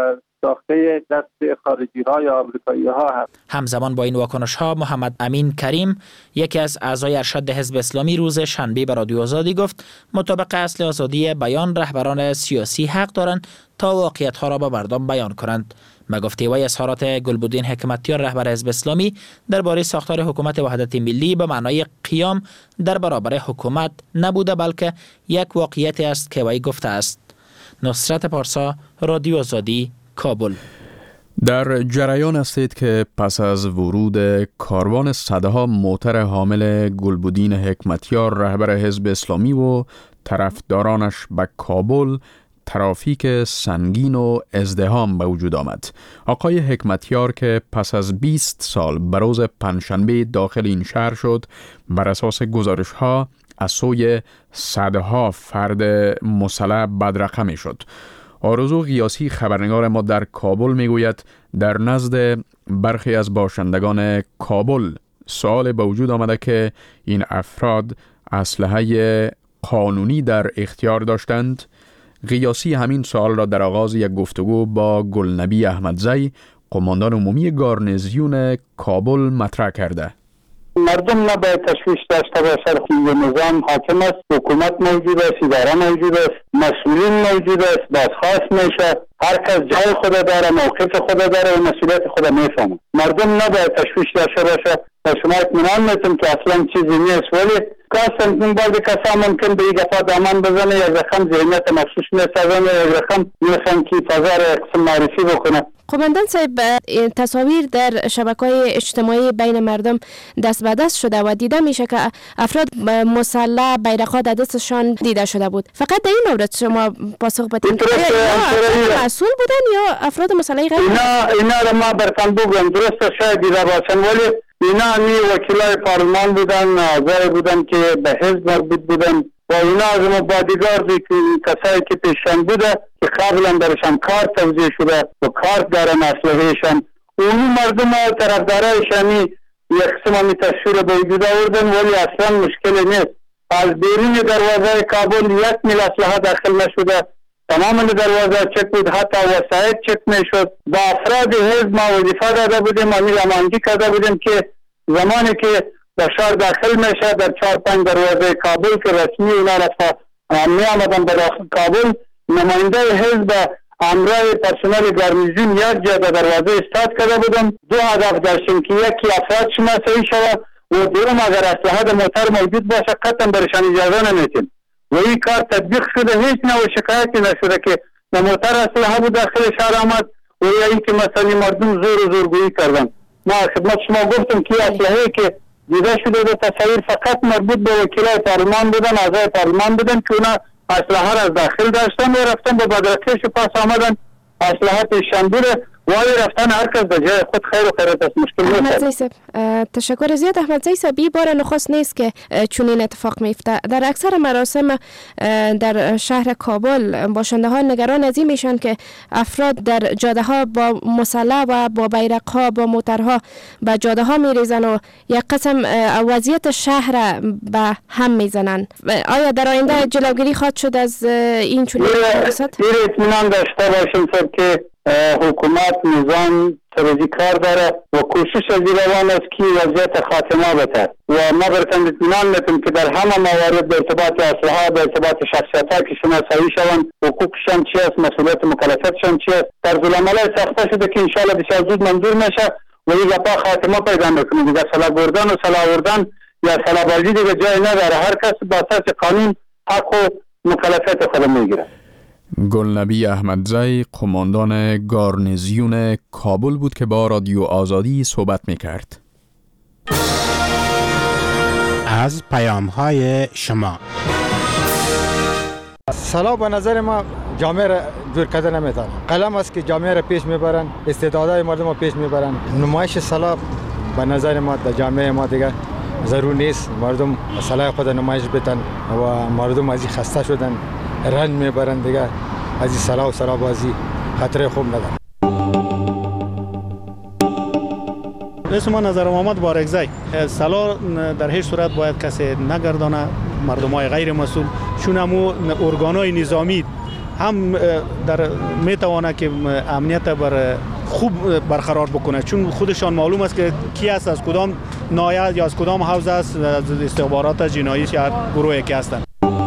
ساخته دست خارجی ها یا آمریکایی ها هست. همزمان با این واکنش ها محمد امین کریم یکی از اعضای ارشد حزب اسلامی روز شنبه به رادیو آزادی گفت مطابق اصل آزادی بیان رهبران سیاسی حق دارند تا واقعیت ها را به مردم بیان کنند. به گفته وی اظهارات گلبدین حکمتیار رهبر حزب اسلامی درباره ساختار حکومت وحدت ملی به معنای قیام در برابر حکومت نبوده بلکه یک واقعیت است که وی گفته است. نصرت پارسا، رادیو آزادی، کابل. در جریان هستید که پس از ورود کاروان صدها موتر حامل گلبدین حکمتیار رهبر حزب اسلامی و طرفدارانش به کابل ترافیک سنگین و ازدحام به وجود آمد. آقای حکمتیار که پس از 20 سال به روز پنجشنبه داخل این شهر شد، بر اساس گزارش ها از سوی صدها فرد مسلح بدرقه شد. آرزو غیاسی خبرنگار ما در کابل میگوید در نزد برخی از باشندگان کابل سوال به وجود آمده که این افراد اسلحه قانونی در اختیار داشتند. غیاسی همین سوال را در آغاز یک گفتگو با گلنبی احمدزی قماندان عمومی گارنیزیون کابل مطرح کرده. مردم نباید تشویش داشته باشد که نظام حاکم است، حکومت موجود است، اداره موجود است، مسئولین موجود است، بازخواست میشه، هر کس جای خود داره، موقف خود داره و مسئولیت خود میفهمه. مردم نباید تشویش داشته باشه و شما اطمینان میتونم که اصلا چیزی نیست، ولی کاسم بعضی کسا ممکن به یک دفعه دامن بزنه، یک رقم ذهنیت مخصوص میسازن، یک رقم میخوان که فضا را قسم معرفی بکنه. قماندان صاحب، تصاویر در شبکه‌های اجتماعی بین مردم دست به دست شده و دیده میشه که افراد مسلح بیرق‌ها در دستشان دیده شده بود. فقط در این مورد شما پاسخ بدین که مسئول بودن یا افراد مسلح غیر؟ اینا را ما برتن بگم درست شاید دیده باشن، ولی اینا وکیلای پارلمان بودن، اعضای بودن که به حزب مربوط بودن و اینا از مبادیگار کسایی که پیشن بوده که قبلا درشان کار توضیح شده و کار دارن اسلحه‌شان. اونی مردم و طرفدارایشانی یک قسم تصویر به وجود آوردن، ولی اصلا مشکلی نیست. از بیرون دروازه کابل یک میل اسلحه داخل نشده، تمام دروازه چک بود، حتی وسایل چک میشد. با افراد حزب ما وظیفه داده بودیم، امیل امانگی کرده بودیم که زمانی که در شهر داخل میشه در 4-5 دروازه کابل که رسمی اونا رفت می آمدن به داخل کابل، نماینده حزب امرای پرسنل گارنیزیون یک جا در دروازه استاد کرده بودم. دو هدف داشتیم که یکی افراد شناسایی شود و دوم اگر اسلحه موتر موجود باشه قطعا برشان اجازه نمیتیم. و این کار تطبیق شده، هیچ نوع شکایتی نشده که موتر اسلحه بود داخل شهر آمد و یا اینکه مثلا مردم زور و زورگویی کردن. ما خدمت شما گفتم که اسلحه‌ای که دیده شده به تصاویر فقط مربوط به وکلای پارلمان بودن، اعضای پارلمان بودن که اونا اسلحه را از داخل داشتن و رفتن به بدرکش پاس آمدن اسلحه پیشنبیر و رفتن هر کس به جای خود خیر و خیرات است. مشکل نیست. تشکر زیاد احمد زی صاحب. بار نخست نیست که چنین اتفاق میفته. در اکثر مراسم در شهر کابل باشنده ها نگران از این میشن که افراد در جاده ها با مسلح و با بیرق ها با موترها به جاده ها میریزن و یک قسم وضعیت شهر به هم میزنن. آیا در آینده جلوگیری خواهد شد از این چنین حادثات؟ اطمینان داشته باشیم که حکومت نظام ترازی کار داره و کوشش از روان است که وضعیت خاتمه بده و ما برتن اطمینان میتونیم که در همه موارد به ارتباط اسلحه، به ارتباط شخصیت‌ها که شناسایی شوند، حقوقشان چی است، مسئولیت مکلفیتشان چی است، طرزالعمل‌های ساخته شده که انشاءالله بسیار زود منظور میشه و این گپا خاتمه پیدا میکنه. دیگه سلاح بردن و سلاح آوردن یا سلاح بازی دیگه جای نداره. هر کس با اساس قانون حق و مکلفیت خود میگیره. گلنبی احمدزی قماندان گارنیزیون کابل بود که با رادیو آزادی صحبت میکرد. از پیام‌های شما سلاح به نظر ما جامعه را دور کردن نمیتونه. قلم است که جامعه را پیش میبرن، استعدادهای مردم را پیش میبرن. نمایش سلاح به نظر ما در جامعه ما دیگه ضرور نیست. مردم سلاح خود نمایش بدن و مردم از این خسته شدن، رنج میبرن دیگه. از این سلاح و سلاح بازی خطر خوب نداره. اسم من نظر محمد بارکزی. سلاح در هیچ صورت باید کسی نگردانه. مردمای غیر مسئول چون همو ارگانهای نظامی هم در میتوانه که امنیت بر خوب برقرار بکنه، چون خودشان معلوم است که کی است، از کدام ناحیه یا از کدام حوزه است، از استخبارات جنایی یا گروهی که هستند.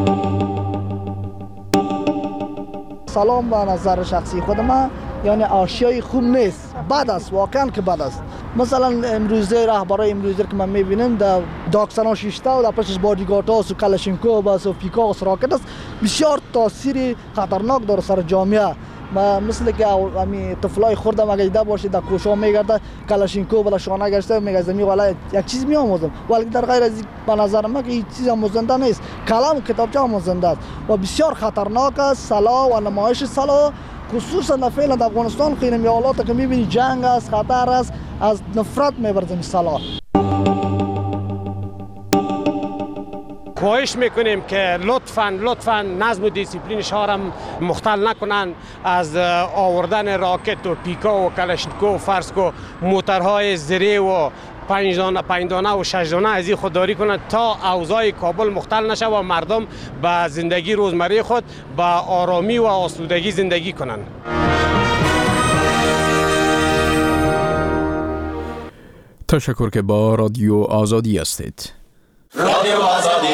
سلام به نظر شخصی خود من یعنی آشیای خوب نیست، بد است، واقعا که بد است. مثلا امروزه رهبرای امروزه که من میبینم در داکسنا شیشته و در پشتش بادیگاردها و کلاشینکوف و پیکا و راکت است، بسیار تاثیر خطرناک داره سر جامعه. مثل که امی طفلای خوردم اگه دیده باشید در کوشا میگرده کلاشینکوف بالا شانه گشته میگه زمین والا یک چیز میآموزم، ولی در غیر از به نظر من که هیچ چیز آموزنده نیست. کلام کتابچه آموزنده است و بسیار خطرناک است. سلاح و نمایش سلاح خصوصا در فعلا در افغانستان خیلی میالات که میبینی جنگ است، خطر است، از نفرت میبرزیم سلاح. خواهش میکنیم که لطفاً نظم و دیسیپلین شهر هم مختل نکنن، از آوردن راکت و پیکا و کلاشینکوف فرض کو موترهای زره و 5 دانه و 6 دانه از این خودداری کنند تا اوضاع کابل مختل نشه و مردم به زندگی روزمره خود با آرامی و آسودگی زندگی کنند. تشکر که با رادیو آزادی هستید. رادیو آزادی.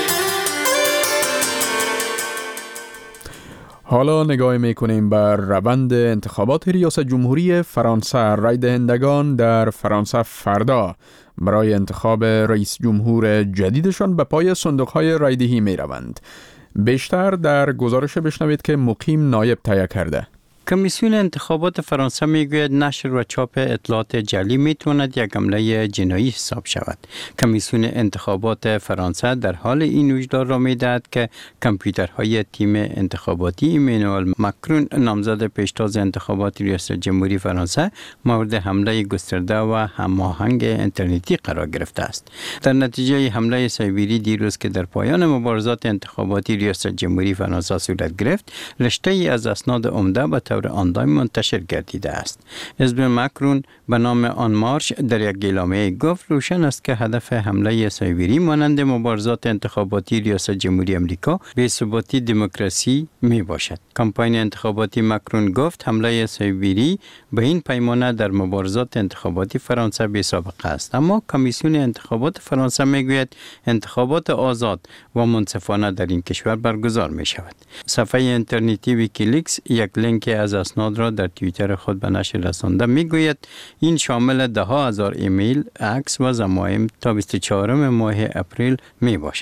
حالا نگاه میکنیم بر روند انتخابات ریاست جمهوری فرانسه. رای دهندگان در فرانسه فردا برای انتخاب رئیس جمهور جدیدشان به پای صندوق‌های رایدهی می روند. بیشتر در گزارش بشنوید که مقیم نایب تهیه کرده. کمیسیون انتخابات فرانسه میگوید نشر و چاپ اطلاعات جعلی میتواند یک حمله جنایی حساب شود. کمیسیون انتخابات فرانسه در حال این هشدار را میدهد که کامپیوترهای تیم انتخاباتی ایمانوئل ماکرون نامزد پیشتاز انتخابات ریاست جمهوری فرانسه مورد حمله گسترده و هماهنگ اینترنتی قرار گرفته است. در نتیجه حمله سایبری دیروز که در پایان مبارزات انتخاباتی ریاست جمهوری فرانسه صورت گرفت، رشته‌ای از اسناد عمده به طور آنلاین منتشر گردیده است. حزب ماکرون به نام آن مارش در یک اعلامیه گفت روشن است که هدف حمله سایبری مانند مبارزات انتخاباتی ریاست جمهوری آمریکا بی‌ثباتی دموکراسی می باشد. کمپاین انتخاباتی ماکرون گفت حمله سایبری به این پیمانه در مبارزات انتخاباتی فرانسه بی سابقه است، اما کمیسیون انتخابات فرانسه میگوید انتخابات آزاد و منصفانه در این کشور برگزار می شود. صفحه اینترنتی ویکیلیکس یک لینک از اسناد را در توییتر خود به نشر رسانده میگوید این شامل 10,000 ایمیل، عکس و ضمایم تا 24 ماه اپریل می باشد.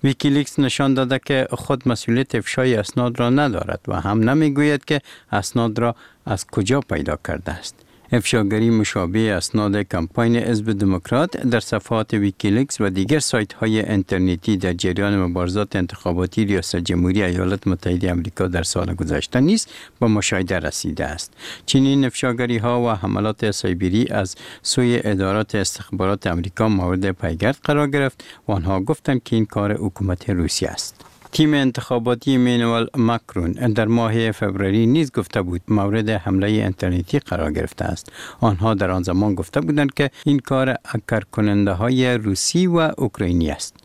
ویکیلیکس نشان داده که خود مسئولیت افشای اسناد را ندارد و هم نمیگوید که اسناد را از کجا پیدا کرده است. افشاگری مشابه اسناد کمپاین حزب دموکرات در صفحات ویکیلیکس و دیگر سایت های اینترنتی در جریان مبارزات انتخاباتی ریاست جمهوری ایالات متحده آمریکا در سال گذشته نیز به مشاهده رسیده است. چنین افشاگری ها و حملات سایبری از سوی ادارات استخبارات آمریکا مورد پیگرد قرار گرفت و آنها گفتند که این کار حکومت روسیه است. تیم انتخاباتی ایمانوئل ماکرون در ماه فوریه نیز گفته بود مورد حمله اینترنتی قرار گرفته است. آنها در آن زمان گفته بودند که این کار کارکننده های روسی و اوکراینی است.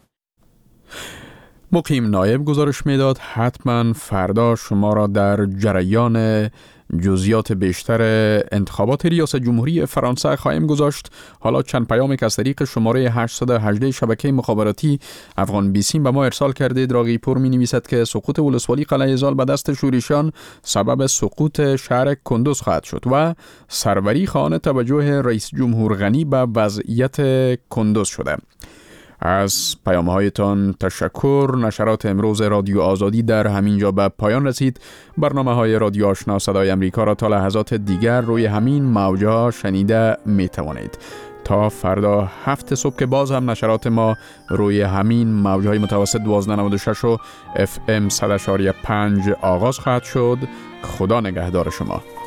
مقیم نایب گزارش میداد حتما فردا شما را در جریان جزئیات بیشتر انتخابات ریاست جمهوری فرانسه خواهیم گذاشت. حالا چند پیامی که از طریق شماره 818 شبکه مخابراتی افغان بیسیم به ما ارسال کردید. راقی پور می نویسد که سقوط ولسوالی قلعه زال به دست شورشیان سبب سقوط شهر کندوز خواهد شد و سروری خواهان توجه رئیس جمهور غنی به وضعیت کندوز شده. از پیام‌هایتان تشکر. نشرات امروز رادیو آزادی در همینجا به پایان رسید. برنامه‌های رادیو آشنا صدای امریکا را تا لحظات دیگر روی همین موج‌ها شنیده می‌توانید. تا فردا 7 صبح که باز هم نشرات ما روی همین موج‌های متوسط 1296 و FM 100.5 آغاز خواهد شد. خدا نگهدار شما.